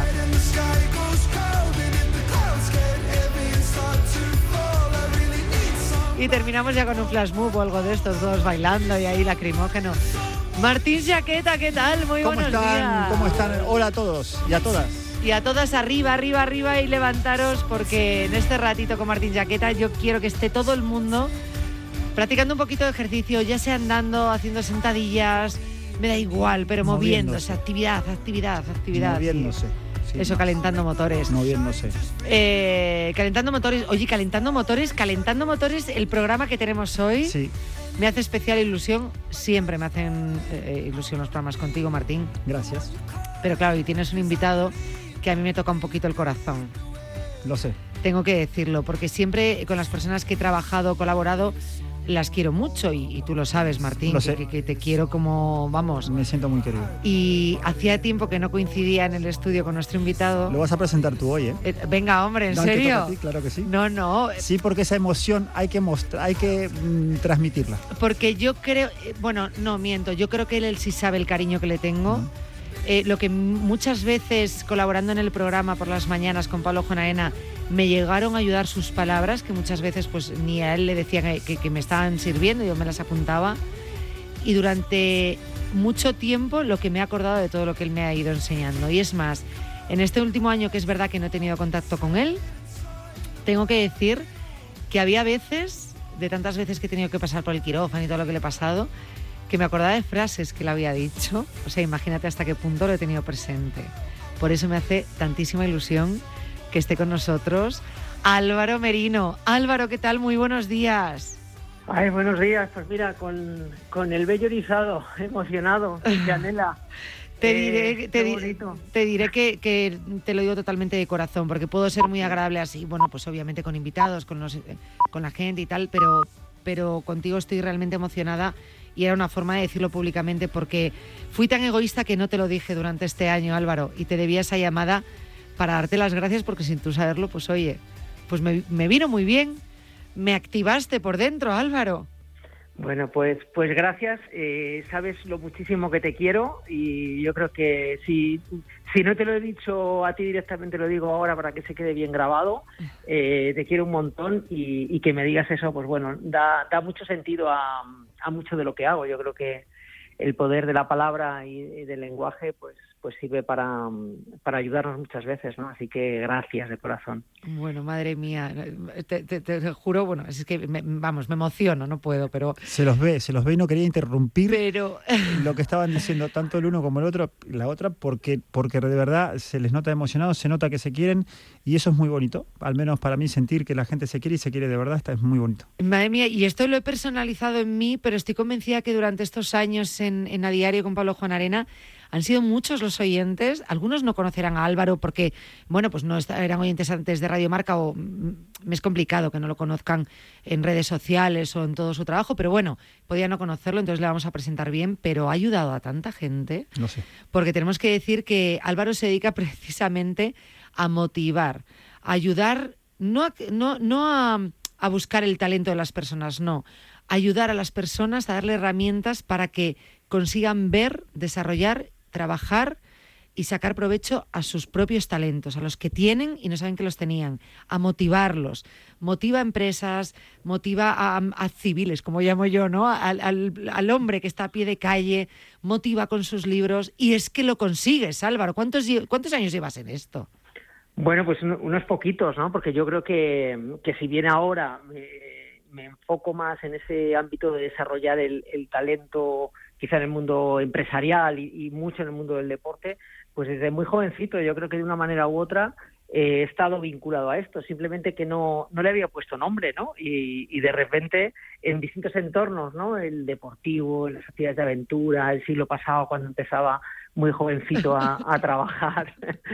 Y terminamos ya con un flash move o algo de estos, todos bailando y ahí lacrimógeno. Martín Jaqueta, ¿qué tal? Muy ¿Cómo buenos están? días. ¿Cómo están? Hola a todos y a todas. Y a todas arriba, arriba, arriba y levantaros, porque en este ratito con Martín Jaqueta yo quiero que esté todo el mundo practicando un poquito de ejercicio, ya sea andando, haciendo sentadillas, me da igual, pero moviéndose, Moviéndose. actividad, actividad, actividad. Moviéndose. Sí, Eso, no. calentando motores. Moviéndose. Eh, calentando motores, oye, calentando motores, calentando motores, el programa que tenemos hoy Sí, me hace especial ilusión, siempre me hacen eh, ilusión los programas contigo, Martín, gracias. pero claro, y tienes un invitado que a mí me toca un poquito el corazón. Lo sé. Tengo que decirlo, porque siempre con las personas que he trabajado, colaborado, las quiero mucho y, y tú lo sabes, Martín, Lo que, sé. que- que te quiero como, vamos. Me siento muy querido. Y hacía tiempo que no coincidía en el estudio con nuestro invitado. Lo vas a presentar tú hoy, ¿eh? Eh, venga, hombre, ¿en No, te toca serio? a ti, claro que sí. No, no, Sí, porque esa emoción hay que mostrar, hay que mm, transmitirla. porque yo creo, eh, bueno, no miento, yo creo que él, él sí sabe el cariño que le tengo. Mm. Eh, lo que m- muchas veces colaborando en el programa por las mañanas con Pablo Jonaena me llegaron a ayudar sus palabras, que muchas veces pues ni a él le decían que, que- que me estaban sirviendo, yo me las apuntaba. Y durante mucho tiempo lo que me he acordado de todo lo que él me ha ido enseñando. Y es más, en este último año que es verdad que no he tenido contacto con él, tengo que decir que había veces, de tantas veces que he tenido que pasar por el quirófano y todo lo que le he pasado, que me acordaba de frases que le había dicho. O sea, imagínate hasta qué punto lo he tenido presente. Por eso me hace tantísima ilusión que esté con nosotros Álvaro Merino. Álvaro, ¿qué tal? Muy buenos días. Ay, buenos días. Pues mira, con, con el vello erizado, emocionado, Yanela. Te Eh, diré, te, qué di- bonito. te diré que, que te lo digo totalmente de corazón, porque puedo ser muy agradable así, bueno, pues obviamente con invitados, con, los, con la gente y tal, pero, pero contigo estoy realmente emocionada y era una forma de decirlo públicamente, porque fui tan egoísta que no te lo dije durante este año, Álvaro, y te debía esa llamada para darte las gracias, porque sin tú saberlo, pues oye, pues me, me vino muy bien, me activaste por dentro, Álvaro. Bueno, pues, pues gracias. Eh, sabes lo muchísimo que te quiero y yo creo que si, si no te lo he dicho a ti directamente, lo digo ahora para que se quede bien grabado. Eh, te quiero un montón y, y que me digas eso, pues bueno, da, da mucho sentido a, a mucho de lo que hago. Yo creo que el poder de la palabra y, y del lenguaje, pues, pues sirve para, para ayudarnos muchas veces, ¿no? Así que gracias de corazón. Bueno, madre mía, te, te, te juro, bueno, es que, me, vamos, me emociono, no puedo, pero... Se los ve, se los ve y no quería interrumpir pero... lo que estaban diciendo tanto el uno como el otro, la otra, porque, porque de verdad se les nota emocionados, se nota que se quieren y eso es muy bonito. Al menos para mí sentir que la gente se quiere y se quiere de verdad, está es muy bonito. Madre mía, y esto lo he personalizado en mí, pero estoy convencida que durante estos años en, en A Diario con Pablo Juan Arena han sido muchos los oyentes. Algunos no conocerán a Álvaro porque, bueno, pues no eran oyentes antes de Radio Marca o me es complicado que no lo conozcan en redes sociales o en todo su trabajo, pero bueno, podía no conocerlo, entonces le vamos a presentar bien, pero ha ayudado a tanta gente. No sé. Porque tenemos que decir que Álvaro se dedica precisamente a motivar, a ayudar, no a, no, no a, a buscar el talento de las personas, no, a ayudar a las personas a darle herramientas para que consigan ver, desarrollar, trabajar y sacar provecho a sus propios talentos, a los que tienen y no saben que los tenían, a motivarlos. Motiva a empresas, motiva a, a civiles, como llamo yo, ¿no? Al, al, al hombre que está a pie de calle, motiva con sus libros y es que lo consigues, Álvaro. ¿Cuántos, cuántos años llevas en esto? Bueno, pues unos poquitos, ¿no? Porque yo creo que, que si bien ahora me, me enfoco más en ese ámbito de desarrollar el, el talento, quizá en el mundo empresarial y, y mucho en el mundo del deporte, pues desde muy jovencito yo creo que de una manera u otra eh, he estado vinculado a esto, simplemente que no, no le había puesto nombre, ¿no? Y, y de repente en distintos entornos, ¿no? El deportivo, las actividades de aventura, el siglo pasado cuando empezaba muy jovencito a, a trabajar,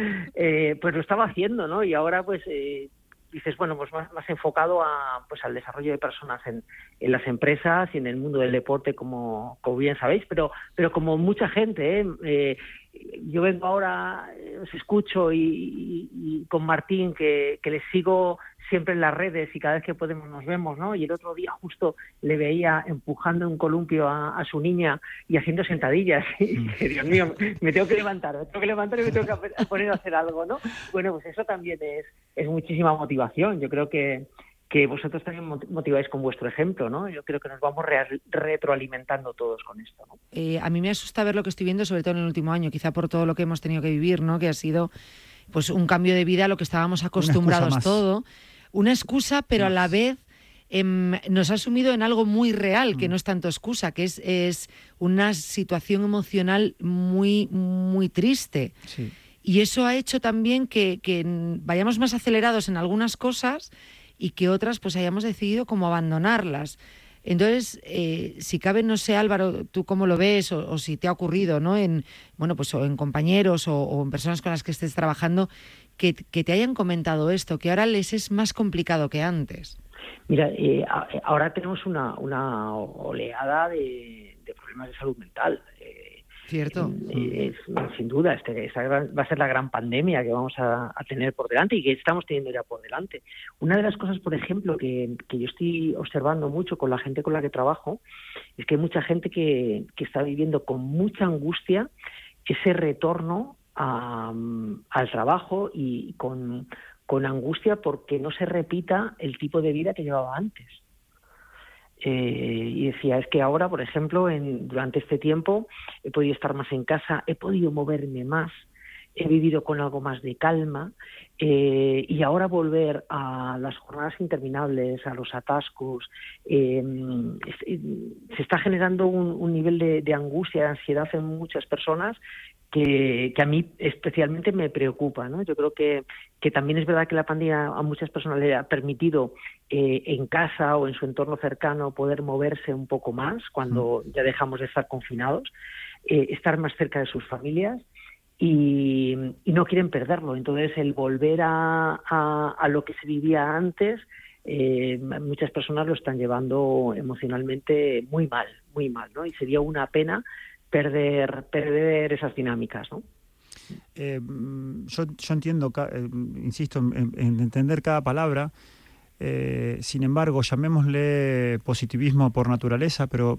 eh, pues lo estaba haciendo, ¿no? Y ahora pues eh, dices, bueno, pues más, más enfocado a, pues al desarrollo de personas en, en las empresas y en el mundo del deporte, como, como bien sabéis, pero, pero como mucha gente, ¿eh? Eh, yo vengo ahora, os escucho y, y, y con Martín, que, que les sigo siempre en las redes y cada vez que podemos nos vemos, ¿no? Y el otro día justo le veía empujando un columpio a, a su niña y haciendo sentadillas. Y dije, Dios mío, me tengo que levantar, me tengo que levantar y me tengo que poner a hacer algo, ¿no? Bueno, pues eso también es, es muchísima motivación. Yo creo que que vosotros también motiváis con vuestro ejemplo, ¿no? Yo creo que nos vamos re- retroalimentando todos con esto, ¿no? Eh, a mí me asusta ver lo que estoy viendo, sobre todo en el último año, quizá por todo lo que hemos tenido que vivir, ¿no? Que ha sido pues un cambio de vida a lo que estábamos acostumbrados todo. Una excusa, pero más. A la vez eh, nos ha sumido en algo muy real, que no es tanto excusa, que es, es una situación emocional muy, muy triste. Sí. Y eso ha hecho también que, que vayamos más acelerados en algunas cosas y que otras pues hayamos decidido como abandonarlas. Entonces, eh, si cabe, no sé, Álvaro, tú cómo lo ves o, o si te ha ocurrido, ¿no? En, bueno, pues o en compañeros o, o en personas con las que estés trabajando que, que te hayan comentado esto, que ahora les es más complicado que antes. Mira, eh, ahora tenemos una, una oleada de, de problemas de salud mental. Eh, Cierto. Eh, es, sin duda, este, esta va a ser la gran pandemia que vamos a, a tener por delante y que estamos teniendo ya por delante. Una de las cosas, por ejemplo, que, que yo estoy observando mucho con la gente con la que trabajo, es que hay mucha gente que, que está viviendo con mucha angustia ese retorno a, al trabajo y con, con angustia porque no se repita el tipo de vida que llevaba antes. Eh, y decía, es que ahora, por ejemplo, en, durante este tiempo he podido estar más en casa, he podido moverme más, he vivido con algo más de calma eh, y ahora volver a las jornadas interminables, a los atascos, eh, se está generando un, un nivel de, de angustia, de ansiedad en muchas personas que, que a mí especialmente me preocupa, ¿no? Yo creo que, que también es verdad que la pandemia a muchas personas le ha permitido eh, en casa o en su entorno cercano poder moverse un poco más cuando ya dejamos de estar confinados, eh, estar más cerca de sus familias y, y no quieren perderlo. Entonces, el volver a, a, a lo que se vivía antes, eh, muchas personas lo están llevando emocionalmente muy mal, muy mal, ¿no? Y sería una pena perder perder esas dinámicas, ¿no? Eh, yo, yo entiendo, eh, insisto en, en entender cada palabra, eh, sin embargo, llamémosle positivismo por naturaleza, pero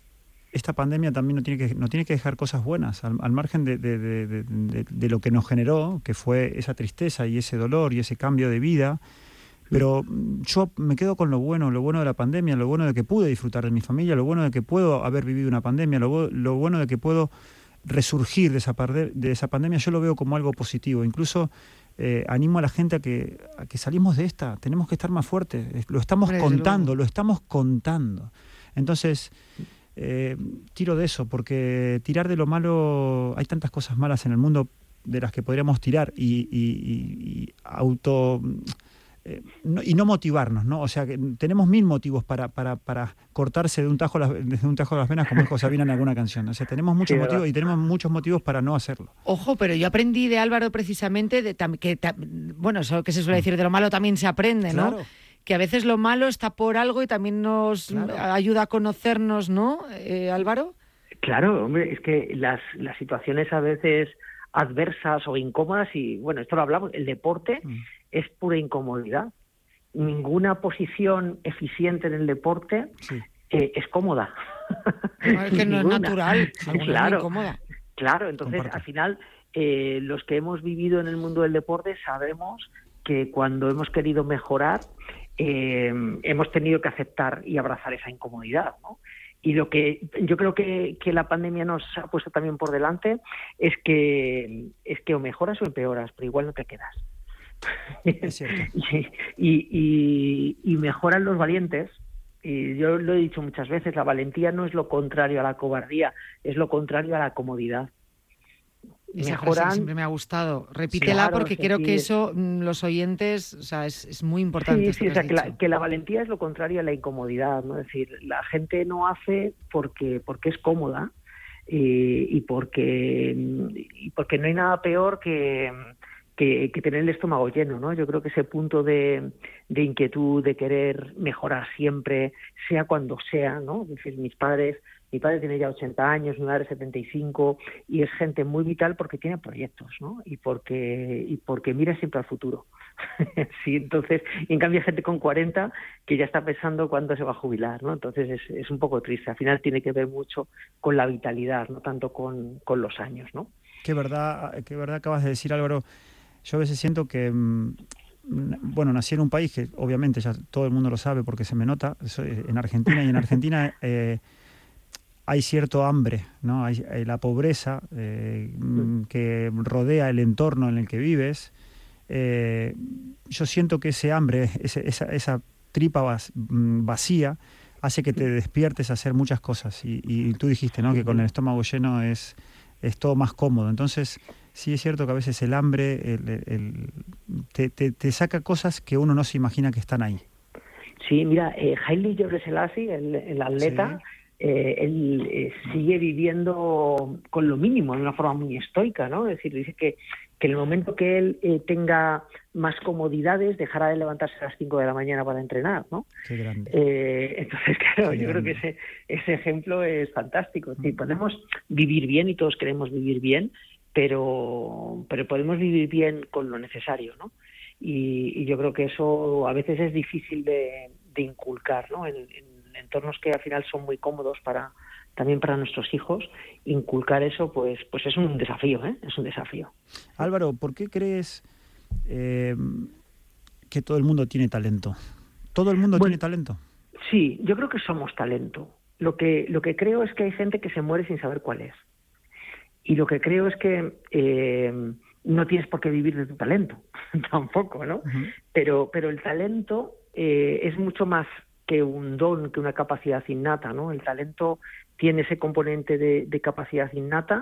esta pandemia también no tiene que, no tiene que dejar cosas buenas, al, al margen de, de, de, de, de, de lo que nos generó, que fue esa tristeza y ese dolor y ese cambio de vida. Pero yo me quedo con lo bueno, lo bueno de la pandemia, lo bueno de que pude disfrutar de mi familia, lo bueno de que puedo haber vivido una pandemia, lo, lo bueno de que puedo resurgir de esa, de esa pandemia. Yo lo veo como algo positivo. Incluso eh, animo a la gente a que, a que salimos de esta, tenemos que estar más fuertes, lo estamos Desde contando, luego. lo estamos contando. Entonces, eh, tiro de eso, porque tirar de lo malo, hay tantas cosas malas en el mundo de las que podríamos tirar y, y, y, y auto... Eh, no, y no motivarnos, ¿no? O sea, que tenemos mil motivos para, para, para cortarse de un tajo las, desde un tajo las venas, como dijo Sabina en alguna canción. O sea, tenemos muchos Sí, motivos ¿verdad? y tenemos muchos motivos para no hacerlo. Ojo, pero yo aprendí de Álvaro precisamente de tam- que, ta- bueno, eso que se suele decir, de lo malo también se aprende, ¿no? Claro. Que a veces lo malo está por algo y también nos Claro. ayuda a conocernos, ¿no, eh, Álvaro? Claro, hombre, es que las, las situaciones a veces adversas o incómodas, y bueno, esto lo hablamos, el deporte Mm. es pura incomodidad. Ninguna posición eficiente en el deporte Sí. eh, es cómoda. No, es que no es Ninguna. natural, alguna es muy Claro, incómoda. claro, entonces Comparto. al final eh, los que hemos vivido en el mundo del deporte sabemos que cuando hemos querido mejorar eh, hemos tenido que aceptar y abrazar esa incomodidad, ¿no? Y lo que yo creo que, que la pandemia nos ha puesto también por delante es que es que o mejoras o empeoras, pero igual no te quedas. Es cierto. y, y, y, y mejoran los valientes. Y yo lo he dicho muchas veces, la valentía no es lo contrario a la cobardía, es lo contrario a la comodidad. Esa frase Mejoran. que siempre me ha gustado. Repítela Claro, porque es creo que decir- eso mm, los oyentes, o sea, es, es muy importante. Sí, esto sí, o que sea, has que la, dicho. que la valentía es lo contrario a la incomodidad, ¿no? Es decir, la gente no hace porque porque es cómoda eh, y porque y porque no hay nada peor que, que que tener el estómago lleno, ¿no? Yo creo que ese punto de, de inquietud, de querer mejorar siempre, sea cuando sea, ¿no? Es decir, mis padres, mi padre tiene ya ochenta años, mi madre setenta y cinco, y es gente muy vital porque tiene proyectos, ¿no? Y porque y porque mira siempre al futuro. Sí, entonces, y en cambio hay gente con cuarenta que ya está pensando cuándo se va a jubilar, ¿no? Entonces es, es un poco triste. Al final tiene que ver mucho con la vitalidad, no tanto con, con los años, ¿no? Qué verdad, qué verdad acabas de decir, Álvaro. Yo a veces siento que, mm, bueno, nací en un país que obviamente ya todo el mundo lo sabe porque se me nota, soy en Argentina, y en Argentina eh, hay cierto hambre, ¿no? Hay, hay la pobreza eh, mm, que rodea el entorno en el que vives. Eh, yo siento que ese hambre, ese, esa, esa tripa vas- mm, vacía, hace que te despiertes a hacer muchas cosas. Y, y tú dijiste, ¿no?, que con el estómago lleno es, es todo más cómodo. Entonces, sí es cierto que a veces el hambre el, el- el- te, te, te saca cosas que uno no se imagina que están ahí. Sí, mira, eh, Haile Gebrselassie, el, el atleta, eh, él eh, sigue viviendo con lo mínimo, de una forma muy estoica, ¿no? Es decir, dice que, que en el momento que él eh, tenga más comodidades, dejará de levantarse a las cinco de la mañana para entrenar, ¿no? Qué grande. Eh, entonces, claro, Qué yo creo que grande. ese, ese ejemplo es fantástico. Sí, podemos vivir bien y todos queremos vivir bien, pero, pero podemos vivir bien con lo necesario, ¿no? Y, y yo creo que eso a veces es difícil de, de inculcar, ¿no? En, en entornos que al final son muy cómodos para también para nuestros hijos, inculcar eso, pues, pues es un desafío, ¿eh? Es un desafío. Álvaro, ¿por qué crees eh, que todo el mundo tiene talento? ¿Todo el mundo Bueno, tiene talento? Sí, yo creo que somos talento. Lo que, lo que creo es que hay gente que se muere sin saber cuál es. Y lo que creo es que eh, no tienes por qué vivir de tu talento, tampoco, ¿no? Uh-huh. Pero, pero el talento eh, es mucho más que un don, que una capacidad innata, ¿no? El talento tiene ese componente de, de capacidad innata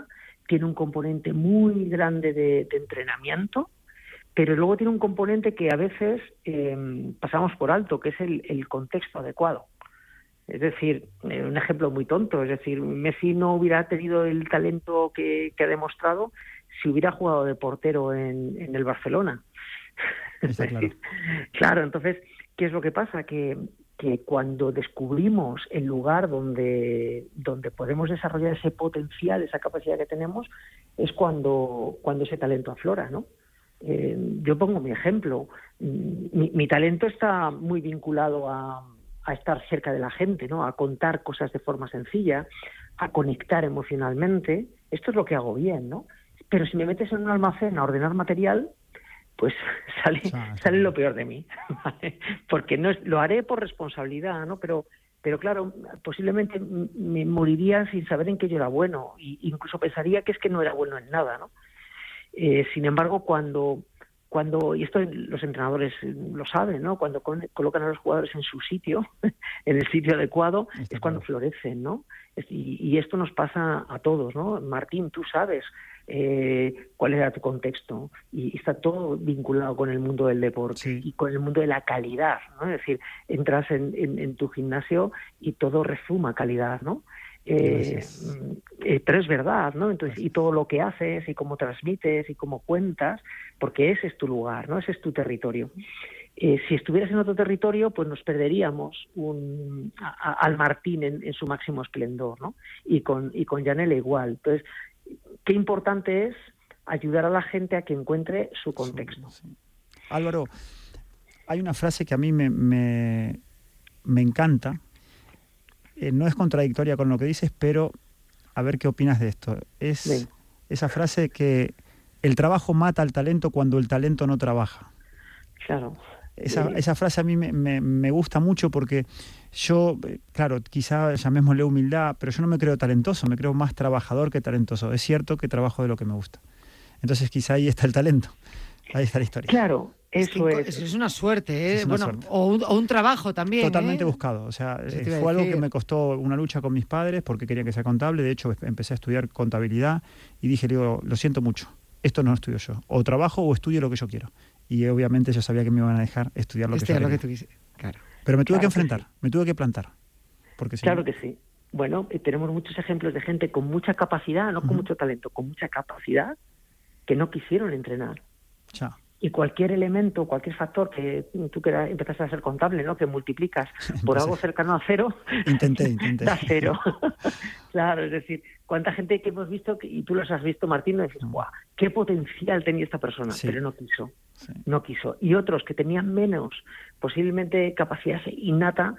tiene un componente muy grande de, de entrenamiento, pero luego tiene un componente que a veces eh, pasamos por alto, que es el, el contexto adecuado. Es decir, eh, un ejemplo muy tonto, es decir, Messi no hubiera tenido el talento que, que ha demostrado si hubiera jugado de portero en, en el Barcelona. Está es decir, claro. claro, entonces, ¿qué es lo que pasa? Que, que cuando descubrimos el lugar donde, donde podemos desarrollar ese potencial, esa capacidad que tenemos, es cuando, cuando ese talento aflora, ¿no? Eh, yo pongo mi ejemplo. Mi, mi talento está muy vinculado a, a estar cerca de la gente, ¿no? A contar cosas de forma sencilla, a conectar emocionalmente. Esto es lo que hago bien, ¿no? Pero si me metes en un almacén a ordenar material, pues sale, sale lo peor de mí, ¿vale? Porque no es, lo haré por responsabilidad, ¿no? Pero, pero claro, posiblemente me moriría sin saber en qué yo era bueno, e incluso pensaría que es que no era bueno en nada, ¿no? Eh, sin embargo, cuando, cuando, y esto los entrenadores lo saben, ¿no? Cuando con, colocan a los jugadores en su sitio, en el sitio adecuado, Está es cuando claro. florecen, ¿no? Es, y, y esto nos pasa a todos, ¿no? Martín, tú sabes eh, cuál era tu contexto, y, y está todo vinculado con el mundo del deporte sí. y con el mundo de la calidad, ¿no? Es decir, entras en, en, en tu gimnasio y todo resuma calidad, ¿no? Eh, eh, pero es verdad, ¿no? Entonces, y todo lo que haces y cómo transmites y cómo cuentas, porque ese es tu lugar, ¿no? Ese es tu territorio. Eh, si estuvieras en otro territorio, pues nos perderíamos un, a, a, al Martín en, en su máximo esplendor, ¿no? Y con y con Yanela igual. Entonces, qué importante es ayudar a la gente a que encuentre su contexto. Sí, sí. Álvaro, hay una frase que a mí me, me, me encanta. Eh, no es contradictoria con lo que dices, pero a ver qué opinas de esto. Es sí. esa frase que el trabajo mata al talento cuando el talento no trabaja. Claro. Esa, esa frase a mí me, me, me gusta mucho porque yo, claro, quizá llamémosle humildad, pero yo no me creo talentoso, me creo más trabajador que talentoso. Es cierto que trabajo de lo que me gusta. Entonces quizá ahí está el talento, ahí está la historia. Claro. Eso es. Eso es una suerte, ¿eh? Es una bueno, suerte. O, un, o un trabajo también. Totalmente ¿eh? buscado. O sea, sí, fue algo que me costó una lucha con mis padres porque querían que sea contable. De hecho, empecé a estudiar contabilidad y dije, digo, lo siento mucho, esto no lo estudio yo. O trabajo o estudio lo que yo quiero. Y obviamente yo sabía que me iban a dejar estudiar lo estudiar que yo lo quería. que tú quise. Claro. Pero me tuve claro que enfrentar, que sí. me tuve que plantar. Porque si claro no... que sí. Bueno, tenemos muchos ejemplos de gente con mucha capacidad, no con uh-huh. mucho talento, con mucha capacidad, que no quisieron entrenar. Chao. Y cualquier elemento, cualquier factor que tú que empezaste a ser contable, ¿no? Que multiplicas por algo cercano a cero, intenté, intenté. da cero. Claro, es decir, cuánta gente que hemos visto, y tú los has visto, Martín, y dices, guau, qué potencial tenía esta persona, sí. pero no quiso, sí. no quiso. Y otros que tenían menos, posiblemente capacidad innata,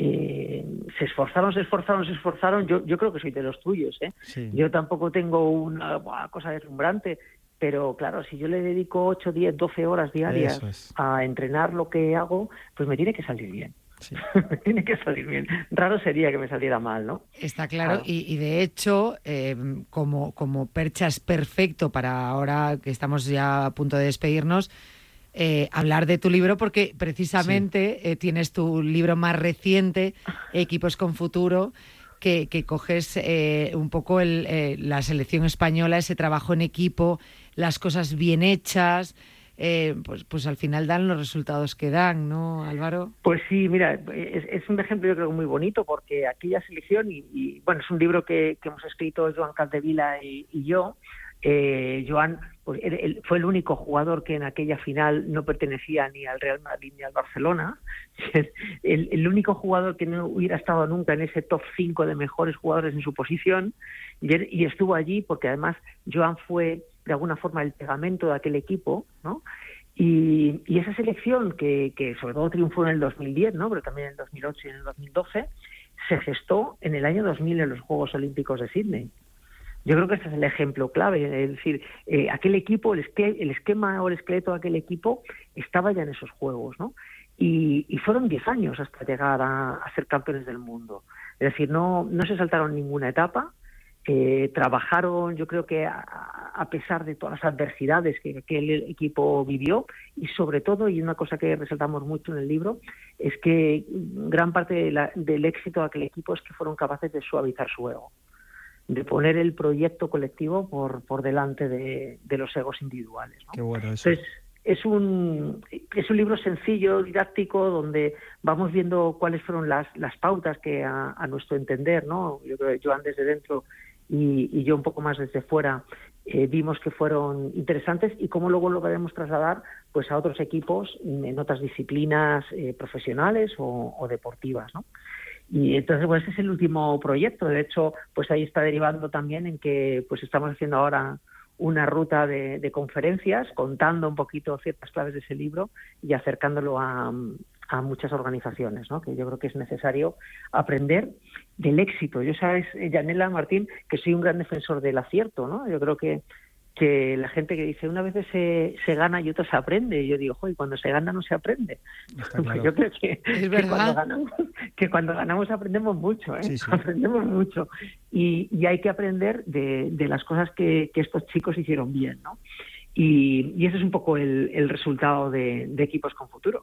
eh, se esforzaron, se esforzaron, se esforzaron. Yo, yo creo que soy de los tuyos, ¿eh? Sí. Yo tampoco tengo una buah, cosa deslumbrante. Pero claro, si yo le dedico ocho, diez, doce horas diarias es. a entrenar lo que hago, pues me tiene que salir bien. Sí. me tiene que salir bien. Raro sería que me saliera mal, ¿no? Está claro, claro. Y, y de hecho, eh, como, como Percha es perfecto para ahora que estamos ya a punto de despedirnos, eh, hablar de tu libro, porque precisamente sí. eh, tienes tu libro más reciente, Equipos con Futuro, que, que coges eh, un poco el, eh, la selección española, ese trabajo en equipo, las cosas bien hechas, eh, pues, pues al final dan los resultados que dan, ¿no, Álvaro? Pues sí, mira, es, es un ejemplo yo creo muy bonito, porque aquella selección, y, y bueno, es un libro que, que hemos escrito Joan Capdevila y, y yo. Eh, Joan pues, él, él fue el único jugador que en aquella final no pertenecía ni al Real Madrid ni al Barcelona. el, el único jugador que no hubiera estado nunca en ese top cinco de mejores jugadores en su posición, y, él, y estuvo allí porque además Joan fue de alguna forma el pegamento de aquel equipo, ¿no? Y, y esa selección que, que sobre todo triunfó en el dos mil diez, ¿no? Pero también en el dos mil ocho y en el dos mil doce, se gestó en el año dos mil en los Juegos Olímpicos de Sydney. Yo creo que este es el ejemplo clave, es decir, eh, aquel equipo, el, esque, el esquema o el esqueleto de aquel equipo estaba ya en esos Juegos, ¿no? Y, y fueron diez años hasta llegar a, a ser campeones del mundo. Es decir, no, no se saltaron ninguna etapa, eh, trabajaron, yo creo que a, a pesar de todas las adversidades que aquel equipo vivió, y sobre todo, y una cosa que resaltamos mucho en el libro, es que gran parte de la, del éxito de aquel equipo es que fueron capaces de suavizar su ego. de poner el proyecto colectivo por, por delante de, de los egos individuales, ¿no? Qué bueno eso. Entonces, es un, es un libro sencillo, didáctico, donde vamos viendo cuáles fueron las, las pautas que a, a nuestro entender, ¿no? Yo creo que Joan desde dentro y, y yo un poco más desde fuera, eh, vimos que fueron interesantes y cómo luego lo podemos trasladar pues a otros equipos en otras disciplinas eh, profesionales o, o deportivas, ¿no? Y entonces, pues ese es el último proyecto. De hecho, pues ahí está derivando también en que pues estamos haciendo ahora una ruta de, de conferencias, contando un poquito ciertas claves de ese libro y acercándolo a, a muchas organizaciones, ¿no? Que yo creo que es necesario aprender del éxito. Yo sabes, Yanela, Martín, que soy un gran defensor del acierto, ¿no? Yo creo que que la gente que dice una vez se, se gana y otra se aprende, y yo digo, joder, cuando se gana no se aprende. Claro. Yo creo que, que, cuando ganamos, que cuando ganamos aprendemos mucho, ¿eh? Sí, sí. Aprendemos mucho. Y, y hay que aprender de, de las cosas que, que estos chicos hicieron bien, ¿no? Y, y ese es un poco el, el resultado de, de Equipos con Futuro.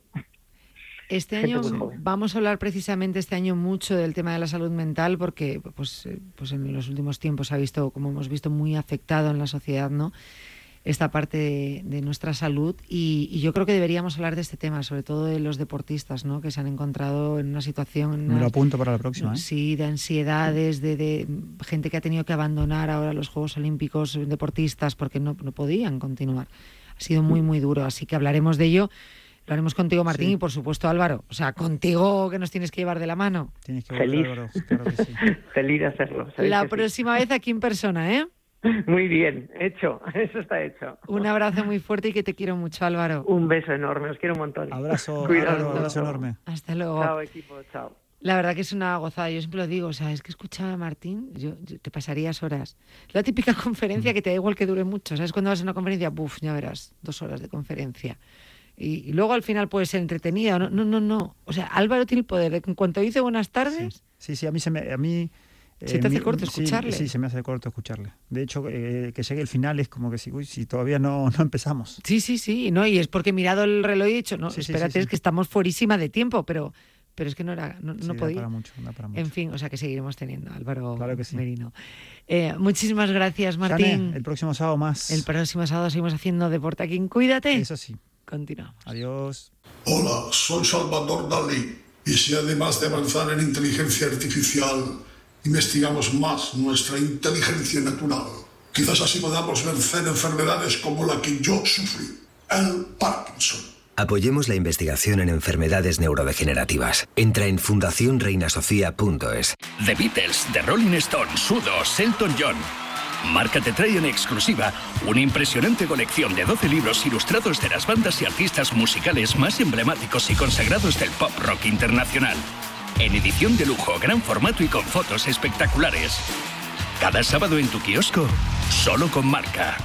Este año vamos a hablar precisamente este año mucho del tema de la salud mental porque pues, pues en los últimos tiempos se ha visto, como hemos visto, muy afectado en la sociedad, ¿no? Esta parte de, de nuestra salud y, y yo creo que deberíamos hablar de este tema, sobre todo de los deportistas, ¿no? Que se han encontrado en una situación... Me lo apunto para la próxima, ¿eh? Sí, de ansiedades, de, de gente que ha tenido que abandonar ahora los Juegos Olímpicos, deportistas, porque no, no podían continuar. Ha sido muy, muy duro, así que hablaremos de ello. Lo haremos contigo, Martín, sí. Y por supuesto, Álvaro. O sea, contigo que nos tienes que llevar de la mano. Tienes que Feliz. Álvaro, claro que sí. Feliz de hacerlo. La próxima sí. vez aquí en persona, ¿eh? Muy bien, hecho. Eso está hecho. Un abrazo muy fuerte y que te quiero mucho, Álvaro. Un beso enorme, os quiero un montón. Abrazo, Cuidado, Álvaro, abrazo enorme. Hasta luego. Chao, equipo, chao. La verdad que es una gozada, yo siempre lo digo, o sea, es que escuchar a Martín, yo, yo te pasarías horas. La típica conferencia que te da igual que dure mucho, ¿sabes? Cuando vas a una conferencia, buf, ya verás, dos horas de conferencia. Y, y luego al final puede ser entretenida. No, no, no, no. O sea, Álvaro tiene el poder de que en cuanto dice buenas tardes... Sí, sí, sí a mí se me... A mí, se eh, te hace mi, corto escucharle. Sí, sí, se me hace corto escucharle. De hecho, eh, que llegue el final es como que si, uy, si todavía no, no empezamos. Sí, sí, sí. No, y es porque he mirado el reloj y he dicho, no, sí, espérate, sí, sí, sí. Es que estamos fuerísima de tiempo, pero... Pero es que no era, no, sí, no podía. Da para mucho, da para mucho. En fin, o sea que seguiremos teniendo, Álvaro claro que sí. Merino. Eh, muchísimas gracias, Martín. Jane, el próximo sábado más. El próximo sábado seguimos haciendo Deporte aquí. Cuídate. Eso sí. Continuamos. Adiós. Hola, soy Salvador Dalí. Y si además de avanzar en inteligencia artificial, investigamos más nuestra inteligencia natural, quizás así podamos vencer enfermedades como la que yo sufrí, el Parkinson. Apoyemos la investigación en enfermedades neurodegenerativas. Entra en fundación reina sofía punto es. The Beatles, The Rolling Stones, Sudos, Elton John. Marca te trae en exclusiva una impresionante colección de doce libros ilustrados de las bandas y artistas musicales más emblemáticos y consagrados del pop rock internacional. En edición de lujo, gran formato y con fotos espectaculares. Cada sábado en tu kiosco, solo con Marca.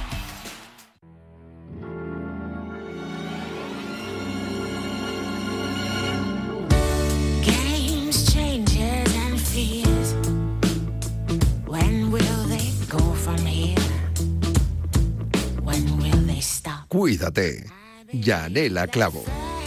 Cuídate. Yanela Clavo.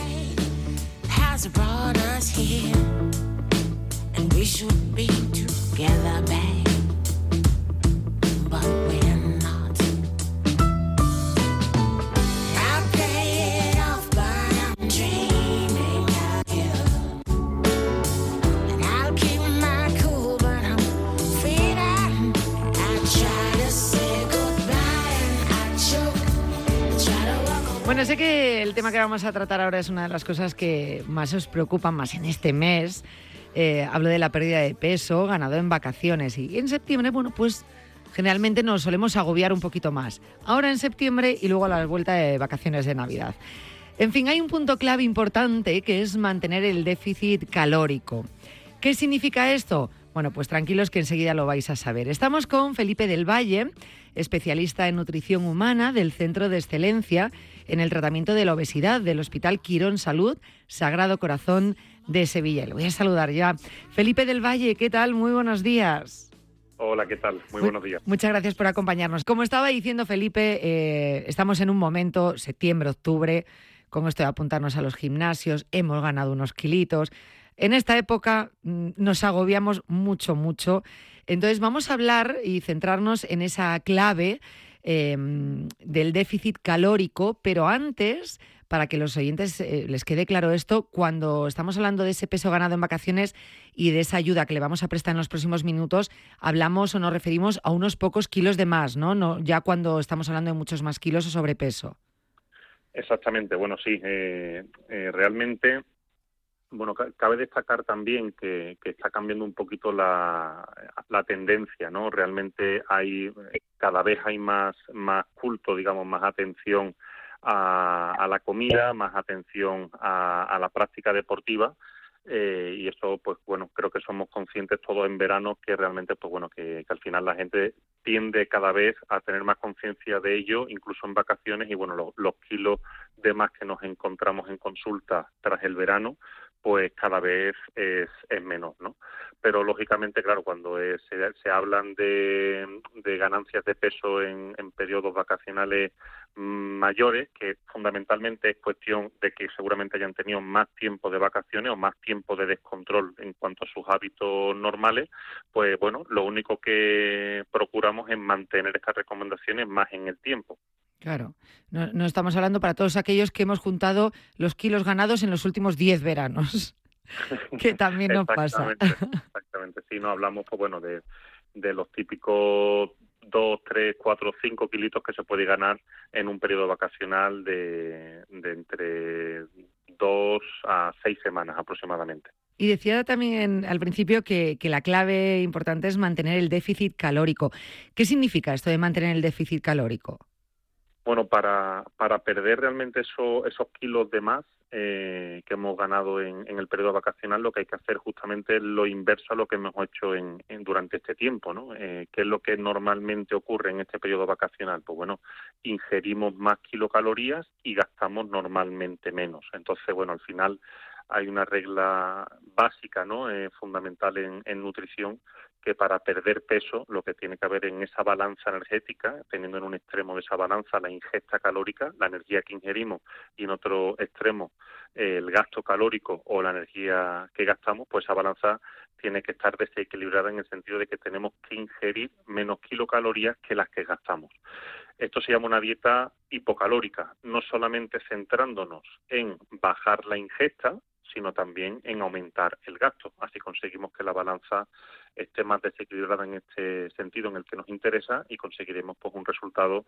Bueno, sé que el tema que vamos a tratar ahora es una de las cosas que más os preocupan más en este mes. Eh, hablo de la pérdida de peso ganado en vacaciones. Y en septiembre, bueno, pues generalmente nos solemos agobiar un poquito más. Ahora en septiembre y luego a la vuelta de vacaciones de Navidad. En fin, hay un punto clave importante que es mantener el déficit calórico. ¿Qué significa esto? Bueno, pues tranquilos que enseguida lo vais a saber. Estamos con Felipe del Valle, especialista en nutrición humana del Centro de Excelencia en el tratamiento de la obesidad del Hospital Quirón Salud Sagrado Corazón de Sevilla. Le voy a saludar ya. Felipe del Valle, ¿qué tal? Muy buenos días. Hola, ¿qué tal? Muy buenos días. Muchas gracias por acompañarnos. Como estaba diciendo Felipe, eh, estamos en un momento, septiembre, octubre, con esto de apuntarnos a los gimnasios, hemos ganado unos kilitos. en esta época nos agobiamos mucho, mucho. Entonces vamos a hablar y centrarnos en esa clave eh, del déficit calórico, pero antes, para que los oyentes eh, les quede claro esto, cuando estamos hablando de ese peso ganado en vacaciones y de esa ayuda que le vamos a prestar en los próximos minutos, hablamos o nos referimos a unos pocos kilos de más, ¿no? No, ya cuando estamos hablando de muchos más kilos o sobrepeso. Exactamente, bueno, sí, eh, eh, realmente, bueno, cabe destacar también que, que está cambiando un poquito la, la tendencia, ¿no? Realmente hay, cada vez hay más, más culto, digamos, más atención a, a la comida, más atención a, a la práctica deportiva. Eh, y eso, pues bueno, creo que somos conscientes todos en verano que realmente, pues bueno, que, que al final la gente tiende cada vez a tener más conciencia de ello, incluso en vacaciones, y bueno, lo, los kilos de más que nos encontramos en consulta tras el verano, pues cada vez es, es menos, ¿no? Pero lógicamente, claro, cuando es, se, se hablan de, de ganancias de peso en, en periodos vacacionales mayores, que fundamentalmente es cuestión de que seguramente hayan tenido más tiempo de vacaciones o más tiempo de descontrol en cuanto a sus hábitos normales, pues bueno, lo único que procuramos es mantener estas recomendaciones más en el tiempo. Claro, no, no estamos hablando para todos aquellos que hemos juntado los kilos ganados en los últimos diez veranos, que también nos pasa. Exactamente, sí, no hablamos, pues bueno, de, de los típicos dos, tres, cuatro, cinco kilitos que se puede ganar en un periodo vacacional de, de entre dos a seis semanas aproximadamente. Y decía también al principio que, que la clave importante es mantener el déficit calórico. ¿Qué significa esto de mantener el déficit calórico? Bueno, para, para perder realmente eso, esos kilos de más eh, que hemos ganado en, en el periodo vacacional, lo que hay que hacer justamente es lo inverso a lo que hemos hecho en, en durante este tiempo, ¿no? Eh, ¿Qué es lo que normalmente ocurre en este periodo vacacional? Pues bueno, ingerimos más kilocalorías y gastamos normalmente menos. Entonces, bueno, al final hay una regla básica, ¿no? Eh, fundamental en, en nutrición, que para perder peso lo que tiene que haber en esa balanza energética, teniendo en un extremo de esa balanza la ingesta calórica, la energía que ingerimos, y en otro extremo eh, el gasto calórico o la energía que gastamos, pues esa balanza tiene que estar desequilibrada en el sentido de que tenemos que ingerir menos kilocalorías que las que gastamos. Esto se llama una dieta hipocalórica, no solamente centrándonos en bajar la ingesta, sino también en aumentar el gasto. Así conseguimos que la balanza esté más desequilibrada en este sentido en el que nos interesa y conseguiremos pues un resultado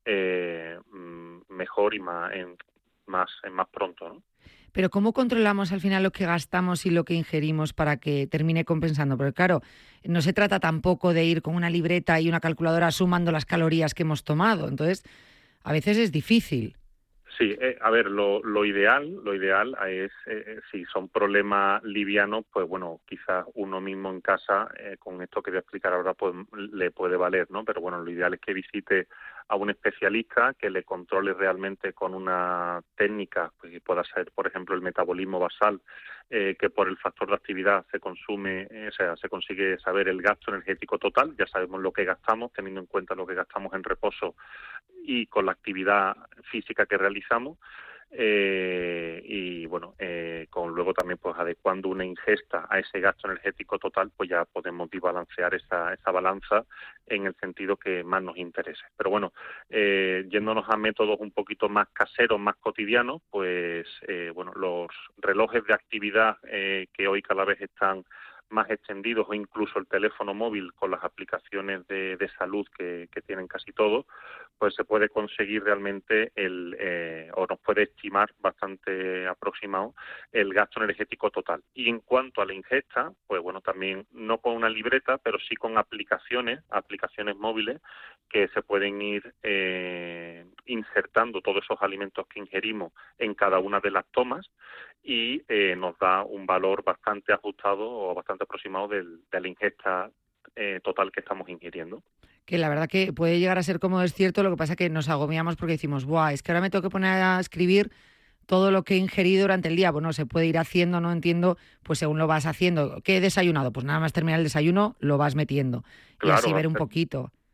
eh, mejor y más en más en más pronto, ¿no? Pero ¿cómo controlamos al final lo que gastamos y lo que ingerimos para que termine compensando? Porque claro, no se trata tampoco de ir con una libreta y una calculadora sumando las calorías que hemos tomado. Entonces, a veces es difícil. Sí, eh, a ver, lo, lo ideal, lo ideal es, eh, si son problemas livianos, pues bueno, quizás uno mismo en casa, eh, con esto que voy a explicar ahora, pues le puede valer, ¿no? Pero bueno, lo ideal es que visite a un especialista que le controle realmente con una técnica, pues, que pueda ser, por ejemplo, el metabolismo basal, eh, que por el factor de actividad se consume, eh, o sea, se consigue saber el gasto energético total, ya sabemos lo que gastamos, teniendo en cuenta lo que gastamos en reposo y con la actividad física que realizamos, eh, y bueno, eh, con luego también pues adecuando una ingesta a ese gasto energético total, pues ya podemos desbalancear esa, esa balanza en el sentido que más nos interese. Pero bueno, eh, yéndonos a métodos un poquito más caseros, más cotidianos, pues eh, bueno, los relojes de actividad eh, que hoy cada vez están más extendidos, o incluso el teléfono móvil con las aplicaciones de, de salud que, que tienen casi todos, pues se puede conseguir realmente el eh, o nos puede estimar bastante aproximado el gasto energético total. Y en cuanto a la ingesta, pues bueno, también no con una libreta, pero sí con aplicaciones, aplicaciones móviles que se pueden ir eh, insertando todos esos alimentos que ingerimos en cada una de las tomas y eh, nos da un valor bastante ajustado o bastante aproximado del, de la ingesta eh, total que estamos ingiriendo. Que la verdad que puede llegar a ser como es cierto, lo que pasa es que nos agobiamos porque decimos, ¡buah! Es que ahora me tengo que poner a escribir todo lo que he ingerido durante el día. Bueno, se puede ir haciendo, no entiendo, pues según lo vas haciendo. ¿Qué he desayunado? Pues nada más terminar el desayuno, lo vas metiendo. Claro, y así ver un poquito.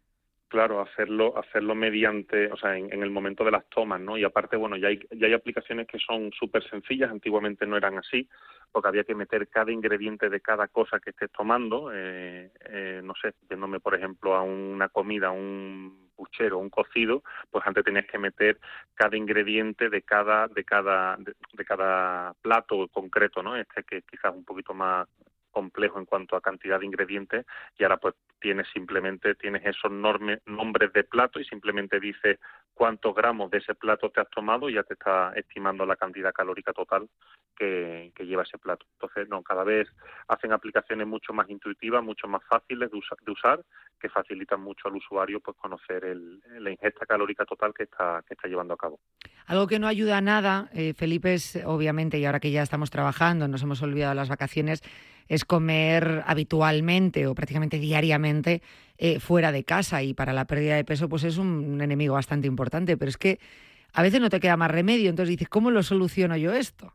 Claro, hacerlo hacerlo mediante, o sea, en, en el momento de las tomas, ¿no? Y aparte, bueno, ya hay, ya hay aplicaciones que son súper sencillas, antiguamente no eran así, porque había que meter cada ingrediente de cada cosa que estés tomando, eh, eh, no sé, yéndome, por ejemplo, a una comida, un puchero, un cocido, pues antes tenías que meter cada ingrediente de cada de cada de, de cada plato concreto, ¿no? Este que quizás un poquito más complejo en cuanto a cantidad de ingredientes, y ahora pues tienes simplemente tienes esos norme, nombres de plato y simplemente dices cuántos gramos de ese plato te has tomado y ya te está estimando la cantidad calórica total que, que lleva ese plato. Entonces, no, cada vez hacen aplicaciones mucho más intuitivas, mucho más fáciles de, usa, de usar, que facilitan mucho al usuario pues conocer el, la ingesta calórica total que está que está llevando a cabo. Algo que no ayuda a nada, eh, Felipe, es obviamente, y ahora que ya estamos trabajando, nos hemos olvidado de las vacaciones, es comer habitualmente o prácticamente diariamente eh, fuera de casa, y para la pérdida de peso pues es un enemigo bastante importante, pero es que a veces no te queda más remedio, entonces dices, ¿cómo lo soluciono yo esto?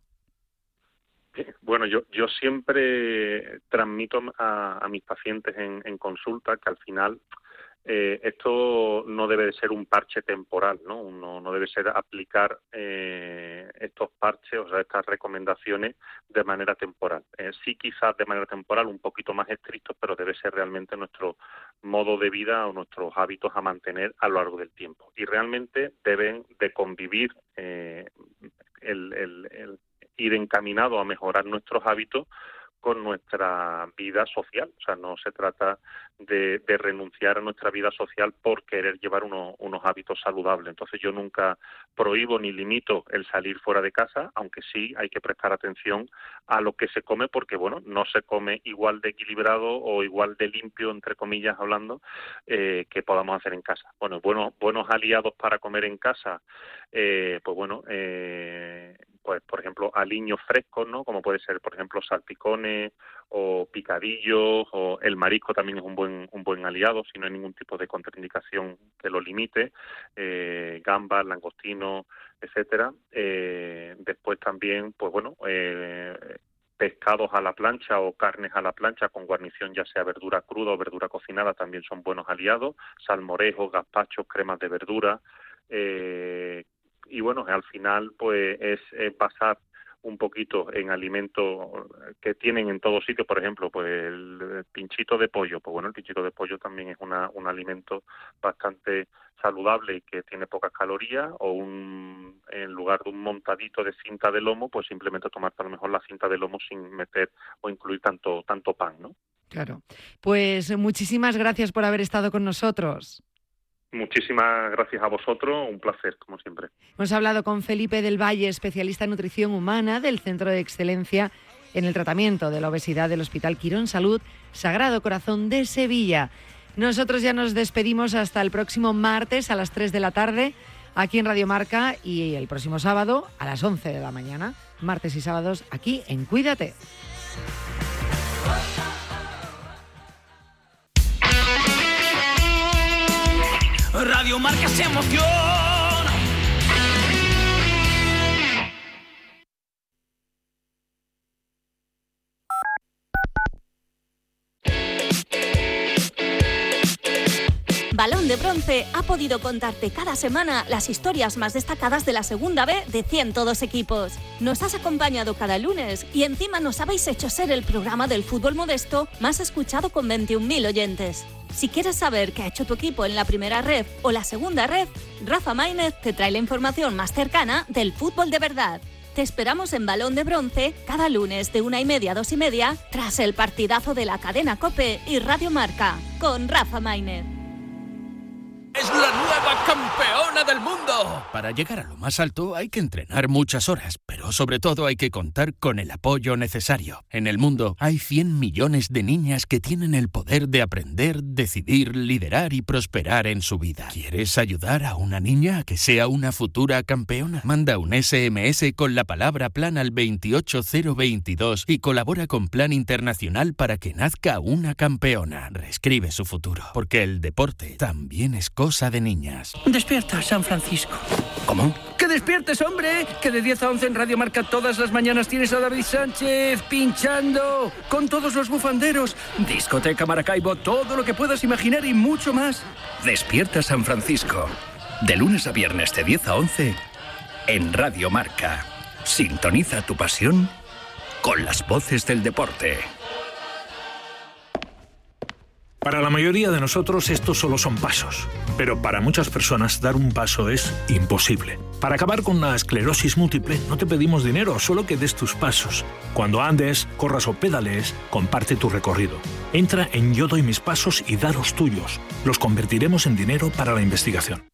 Bueno, yo yo siempre transmito a, a mis pacientes en, en consulta que al final eh, esto no debe de ser un parche temporal, ¿no? Uno no debe ser aplicar eh, estos parches, o sea, estas recomendaciones de manera temporal. Eh, sí, quizás de manera temporal un poquito más estrictos, pero debe ser realmente nuestro modo de vida o nuestros hábitos a mantener a lo largo del tiempo. Y realmente deben de convivir eh, el, el, el ir encaminado a mejorar nuestros hábitos con nuestra vida social. O sea, no se trata de, de renunciar a nuestra vida social por querer llevar uno, unos hábitos saludables. Entonces yo nunca prohíbo ni limito el salir fuera de casa, aunque sí hay que prestar atención a lo que se come, porque bueno, no se come igual de equilibrado o igual de limpio, entre comillas hablando, eh, que podamos hacer en casa. Bueno, buenos, buenos aliados para comer en casa, eh, pues bueno, eh, pues por ejemplo aliños frescos, ¿no? Como puede ser por ejemplo salpicones o picadillos, o el marisco también es un buen un buen aliado si no hay ningún tipo de contraindicación que lo limite, eh, gambas, langostinos, etcétera. Eh, después también, pues bueno, eh, pescados a la plancha o carnes a la plancha con guarnición, ya sea verdura cruda o verdura cocinada, también son buenos aliados. Salmorejos, gazpachos, cremas de verdura. Eh, y bueno, al final pues es, es basar un poquito en alimentos que tienen en todos sitios, por ejemplo, pues el pinchito de pollo. Pues bueno, el pinchito de pollo también es una, un alimento bastante saludable y que tiene pocas calorías, o un en lugar de un montadito de cinta de lomo, pues simplemente tomarte a lo mejor la cinta de lomo sin meter o incluir tanto tanto pan, ¿no? Claro. Pues muchísimas gracias por haber estado con nosotros. Muchísimas gracias a vosotros, un placer, como siempre. Hemos hablado con Felipe del Valle, especialista en nutrición humana del Centro de Excelencia en el Tratamiento de la Obesidad del Hospital Quirón Salud Sagrado Corazón de Sevilla. Nosotros ya nos despedimos hasta el próximo martes a las tres de la tarde aquí en Radio Marca, y el próximo sábado a las once de la mañana, martes y sábados aquí en Cuídate. Radio Marca se emociona. Balón de Bronce ha podido contarte cada semana las historias más destacadas de la Segunda B de ciento dos equipos. Nos has acompañado cada lunes y encima nos habéis hecho ser el programa del fútbol modesto más escuchado con veintiún mil oyentes. Si quieres saber qué ha hecho tu equipo en la primera ref o la segunda ref, Rafa Maínez te trae la información más cercana del fútbol de verdad. Te esperamos en Balón de Bronce cada lunes de una y media a dos y media, tras el partidazo de la cadena COPE y Radio Marca, con Rafa Maínez. ¡Es la nueva campeona del mundo! Para llegar a lo más alto hay que entrenar muchas horas, pero sobre todo hay que contar con el apoyo necesario. En el mundo hay cien millones de niñas que tienen el poder de aprender, decidir, liderar y prosperar en su vida. ¿Quieres ayudar a una niña a que sea una futura campeona? Manda un ese eme ese con la palabra plan al veintiocho cero veintidós y colabora con Plan Internacional para que nazca una campeona. Reescribe su futuro, porque el deporte también es cosa de niñas. mañanas. Despierta, San Francisco. ¿Cómo? ¡Que despiertes, hombre! Que de diez a once en Radio Marca todas las mañanas tienes a David Sánchez pinchando con todos los bufanderos. Discoteca Maracaibo, todo lo que puedas imaginar y mucho más. Despierta, San Francisco. De lunes a viernes de diez a once en Radio Marca. Sintoniza tu pasión con las voces del deporte. Para la mayoría de nosotros estos solo son pasos, pero para muchas personas dar un paso es imposible. Para acabar con la esclerosis múltiple no te pedimos dinero, solo que des tus pasos. Cuando andes, corras o pedalees, comparte tu recorrido. Entra en Yo doy mis pasos y da los tuyos. Los convertiremos en dinero para la investigación.